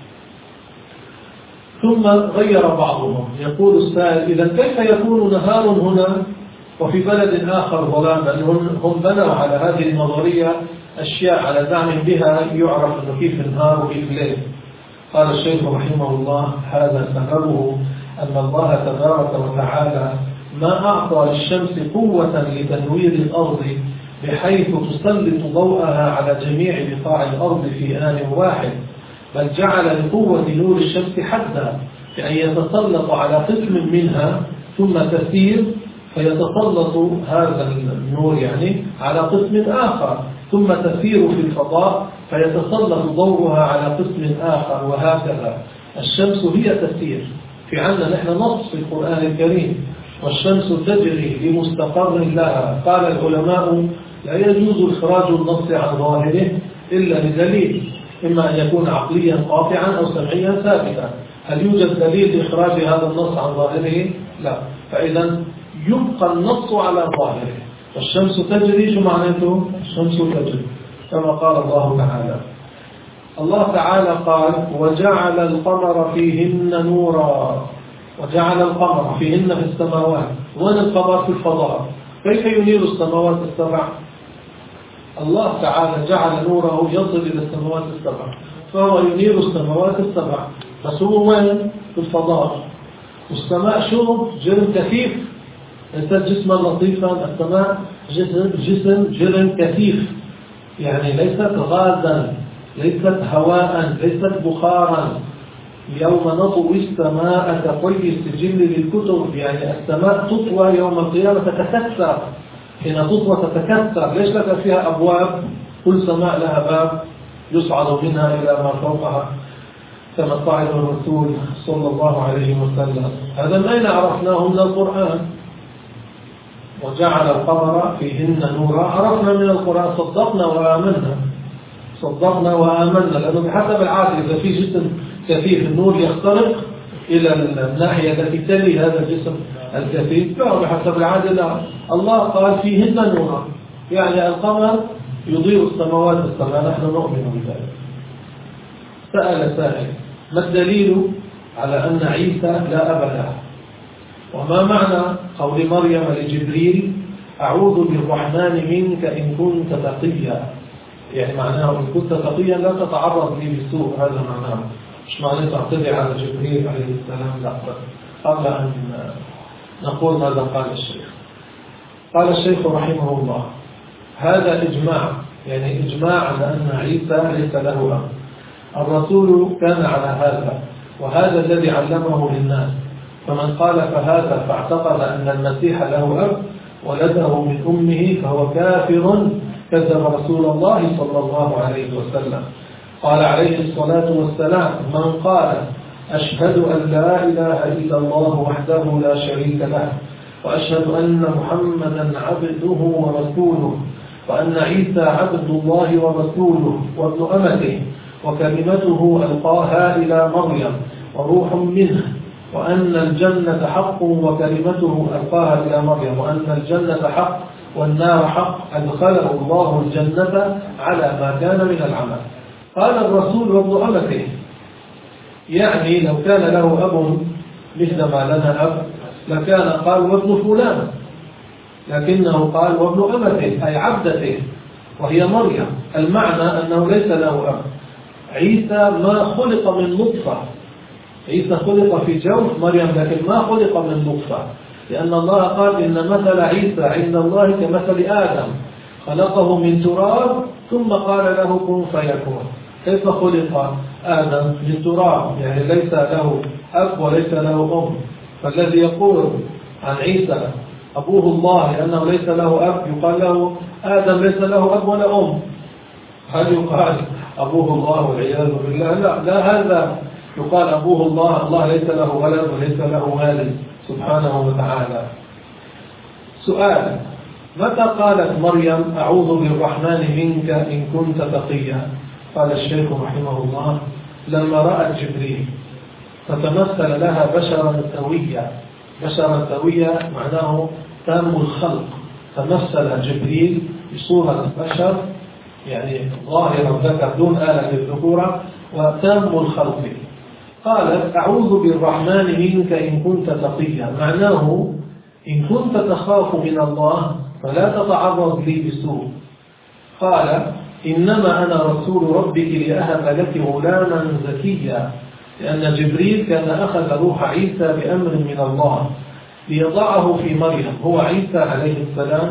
ثم غير بعضهم، يقول السائل: إذا كيف يكون نهار هنا وفي بلد آخر ظلام؟ هم بنوا على هذه النظرية أشياء على زعم بها يعرف أنه كيف النهار وكيف الليل. قال الشيخ رحمه الله: هذا سببه أن الله تبارك وتعالى ما أعطى للشمس قوة لتنوير الأرض بحيث تسلط ضوءها على جميع بقاع الأرض في آن واحد، بل جعل لقوة نور الشمس حدا بأن يتسلط على قسم منها ثم تسير فيتسلط هذا النور يعني على قسم آخر، ثم تسير في الفضاء فيتسلط ضوءها على قسم آخر، وهكذا. الشمس هي تسير. في عندنا نحن نص في القرآن الكريم: والشمس تجري لمستقر لها. قال العلماء: لا يجوز إخراج النص عن ظاهره إلا لدليل، إما أن يكون عقليا قاطعا أو سمعيا ثابتا. هل يوجد دليل لإخراج هذا النص عن ظاهره؟ لا. فإذا يبقى النص على ظاهره. والشمس تجري، شو معناته؟ الشمس تجري كما قال الله تعالى. الله تعالى قال: وجعل القمر فيهن نورا. وجعل القمر فيهن في السماوات. وين القمر؟ في الفضاء. كيف ينير السماوات السبع؟ الله تعالى جعل نوره يصل إلى السماوات السبع، فهو ينير السماوات السبع. بس هو وين؟ في الفضاء. والسماء شو؟ جرم كثيف، ليست جسما لطيفا. السماء جسم جسم جرم كثيف، يعني ليست غازا، ليست هواء، ليست بخارا. يوم نطوي السماء كطي السجل للكتب، يعني السماء تطوى يوم القيامة تتكسر. حين تطوى تتكسر. ليش لك فيها أبواب؟ كل سماء لها باب يصعد منها إلى ما فوقها كما صعد الرسول صلى الله عليه وسلم. هذا ما أين عرفناه من القرآن. وجعل القمر فيهن نورا، عرفنا من القرآن، صدقنا وآمنا، صدقنا وآمنا. لأنه بحسب العادة إذا في جسم كثيف النور يخترق إلى الناحية التي تلي هذا الجسم الكثيف، لا، بحسب العادة لا. الله قال فيهن نورا، يعني القمر يضيء السماوات السبع، نحن نؤمن بذلك. سأل سائل: ما الدليل على أن عيسى لا أب له؟ وما معنى قول مريم لجبريل: أعوذ بالرحمن منك إن كنت تقيا؟ يعني معناه إن كنت تقيا لا تتعرض لي بالسوء، هذا معناه. مش معناه تعتدي على جبريل عليه السلام، لا. قبل أن نقول ماذا قال الشيخ. قال الشيخ رحمه الله: هذا إجماع، يعني إجماع على أن عيسى ليس له أب. الرسول كان على هذا، وهذا الذي علمه للناس. فمن قال فهذا فاعتقد أن المسيح له أب ولده من أمه فهو كافر، كذب رسول الله صلى الله عليه وسلم. قال عليه الصلاة والسلام: من قال أشهد أن لا إله إلا الله وحده لا شريك له، وأشهد أن محمدا عبده ورسوله، وأن عيسى عبد الله ورسوله وابن أمته وكلمته ألقاها إلى مريم وروح منه، وأن الجنة حق وكلمته ألقاها إلى مريم، وأن الجنة حق والنار حق، أدخله الله الجنة على ما كان من العمل. قال الرسول وابن أمته، يعني لو كان له أب مثل ما لنا أب لكان قال وابن فلان، لكنه قال وابن أمته أي عبدته وهي مريم. المعنى أنه ليس له أب. عيسى ما خلق من نطفة، عيسى خلق في جوف مريم لكن ما خلق من نطفة، لأن الله قال إن مثل عيسى عند الله كمثل آدم خلقه من تراب ثم قال له كن فيكون. كيف خلق آدم من تراب؟ يعني ليس له أب وليس له أم. فالذي يقول عن عيسى أبوه الله لأنه ليس له أب يقال له آدم ليس له أب ولا أم. هل يقال أبوه الله والعياذ بالله؟ لا, لا هذا يقال أبوه الله، الله ليس له ولد وليس له والد سبحانه وتعالى. سؤال: متى قالت مريم أعوذ بالرحمن منك إن كنت تقيا؟ قال الشيخ رحمه الله: لما رأت جبريل فتمثل لها بشرا سويا. بشرا سويا معناه تام الخلق، تمثل جبريل بصورة بشر يعني ظاهرا ذكر دون آلة الذكورة وتام الخلق. قالت أعوذ بالرحمن منك إن كنت تقيا، معناه إن كنت تخاف من الله فلا تتعرض لي بسوء. قال إنما أنا رسول ربك لأهب لك غلاما زكيا، لأن جبريل كان أخذ روح عيسى بأمر من الله ليضعه في مريم. هو عيسى عليه السلام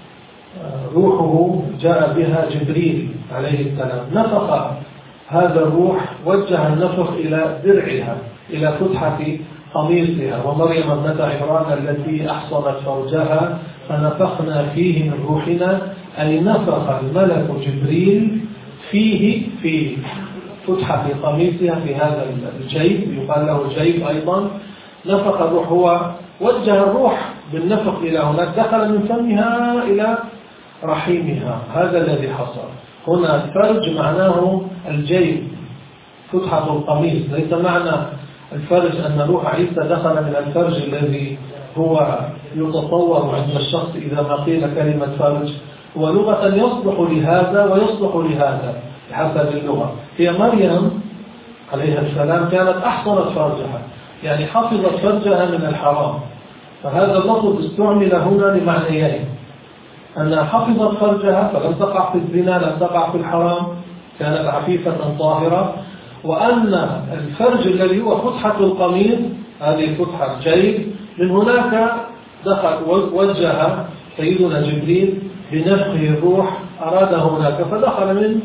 روحه جاء بها جبريل عليه السلام، نفخ هذا الروح، وجه النفخ إلى درعها إلى فتحة قميصها. ومريم ابنة عمران التي أحصنت فرجها فنفخنا فيه من روحنا، أي نفخ الملك جبريل فيه في فتحة قميصها في هذا الجيب، يقال له جيب أيضا. نفخ الروح، هو وجه الروح بالنفخ إلى هناك، دخل من فمها إلى رحيمها. هذا الذي حصل هنا. الفرج معناه الجيب فتحة القميص، ليس معنى الفرج أن روح عيسى دخل من الفرج الذي هو يتصور عند الشخص إذا ما قيل كلمة فرج. ولغة يصلح لهذا ويصلح لهذا بحسب اللغة. هي مريم عليها السلام كانت أحصنت فرجها، يعني حفظت فرجها من الحرام. فهذا اللفظ استعمل هنا لمعنيين: أنها حفظت فرجها فلم تقع في الزنا، لم تقع في الحرام، كانت عفيفة طاهرة. وأن الفرج الذي هو فتحة القميص، هذه الفتحة الجيب، من هناك دخل وجه سيدنا جبريل بنفخه الروح، أراد هناك فدخل من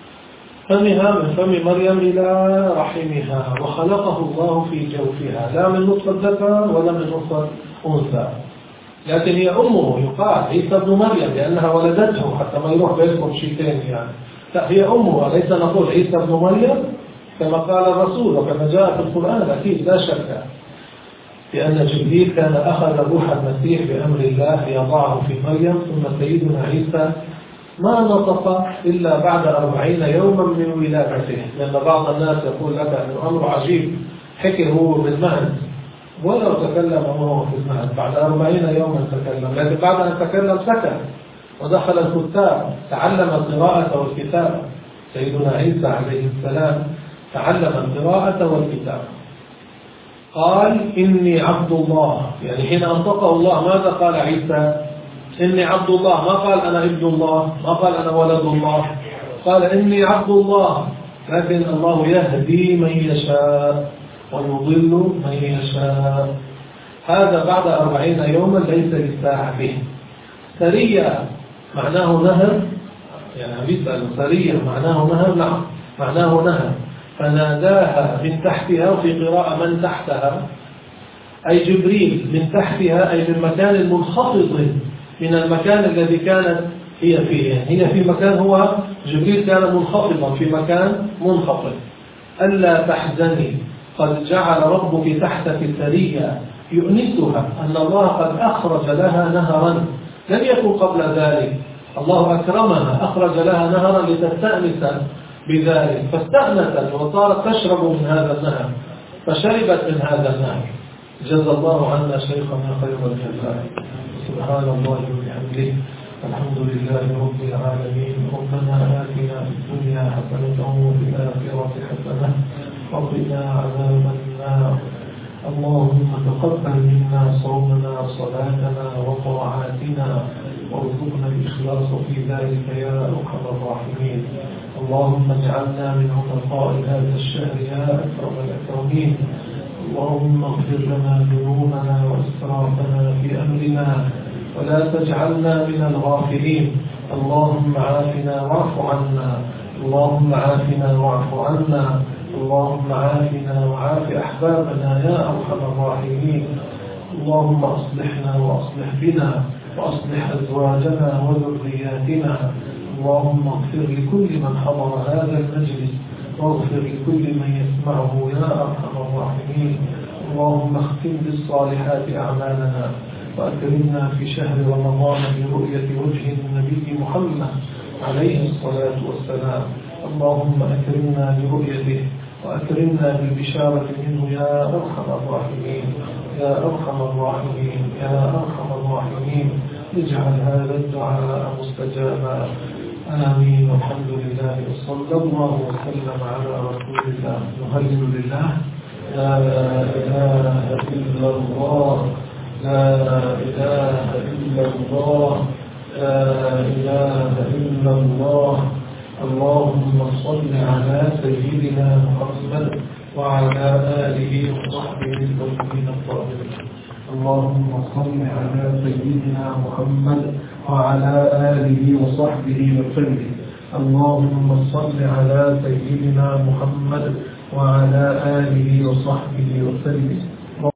فمها من فم مريم إلى رحمها، وخلقه الله في جوفها، لا من نطفة ذكر ولا من نطفة أنثى. لكن هي أمه، يقال عيسى ابن مريم لأنها ولدته، حتى ما يروح بينكم شيء ثاني يعني. لا، هي أمه، ليس نقول عيسى ابن مريم كما قال الرسول وكما جاء في القرآن، أكيد لا شك، لأن جبريل كان أخذ روح المسيح بأمر الله ليضعه في مريم. ثم سيدنا عيسى ما نطق إلا بعد أربعين يوما من ولادته، لأن بعض الناس يقول لك أنه أمر عجيب، حكي هو بالمهد ولو تكلم وهو في المهد، بعد أربعين يوما تكلم، لكن بعد أن تكلم سكت ودخل الكتاب، تعلم القراءة والكتاب. سيدنا عيسى عليه السلام تعلم القراءة والكتاب. قال إني عبد الله، يعني حين أنطقه الله ماذا قال عيسى؟ إني عبد الله، ما قال أنا ابن الله، ما قال أنا ولد الله، قال إني عبد الله. لكن الله يهدي من يشاء ويضل من يشاء. هذا بعد أربعين يوما ليس للساعة به. سرية معناه نهر، يعني بيسأل سرية معناه نهر، نعم معناه نهر. فناداها من تحتها، وفي قراءة من تحتها، أي جبريل من تحتها، أي من مكان منخفض من المكان الذي كانت هي فيه. يعني هي في مكان، هو جبريل كان منخفضا في مكان منخفض. ألا تحزني قد جعل ربك تحتك سريا، يؤنسها أن الله قد أخرج لها نهرا لم يكن قبل ذلك. الله أكرمها، أخرج لها نهرا لتستأنس بذلك، فاستأنست وصارت تشرب من هذا النهر، فشربت من هذا النهر. جزا الله عنا شيخنا خير الجزاء. سبحان الله وبحمده، الحمد لله رب العالمين. ربنا آتنا في الدنيا حسنة وفي الآخرة حسنة وقنا عذاب النار. اللهم تقبل منا صومنا وصلاتنا وطاعاتنا وارزقنا الإخلاص في ذلك يا أرحم الراحمين. اللهم اجعلنا من عتقاء هذا الشهر يا أكرم الأكرمين. اللهم اغفر لنا ذنوبنا وإسرافنا في أمرنا ولا تجعلنا من الغافلين. اللهم عافنا واعف عنا. اللهم عافنا واعف عنا. اللهم عافنا وعاف أحبابنا يا أرحم الراحمين. اللهم أصلحنا وأصلح بنا وأصلح أزواجنا وذرياتنا. اللهم اغفر لكل من حضر هذا المجلس واغفر لكل من يسمعه يا أرحم الراحمين. اللهم اختم بالصالحات أعمالنا وأكرمنا في شهر رمضان برؤية وجه النبي محمد عليه الصلاة والسلام. اللهم أكرمنا برؤيته وأكرمنا بالبشارة منه يا أرحم الراحمين يا أرحم الراحمين يا أرحم الراحمين. اجعل هذا الدعاء مستجابا. آمين. والحمد لله وصلى الله وسلم على رسول الله. نهلل لله. لا إله إلا الله لا إله إلا الله لا إله إلا الله. اللهم صل على سيدنا محمد وعلى آله وصحبه الطيبين الطاهرين. اللهم صل على سيدنا محمد وعلى آله وصحبه وسلم. اللهم صل على سيدنا محمد وعلى آله وصحبه وسلم.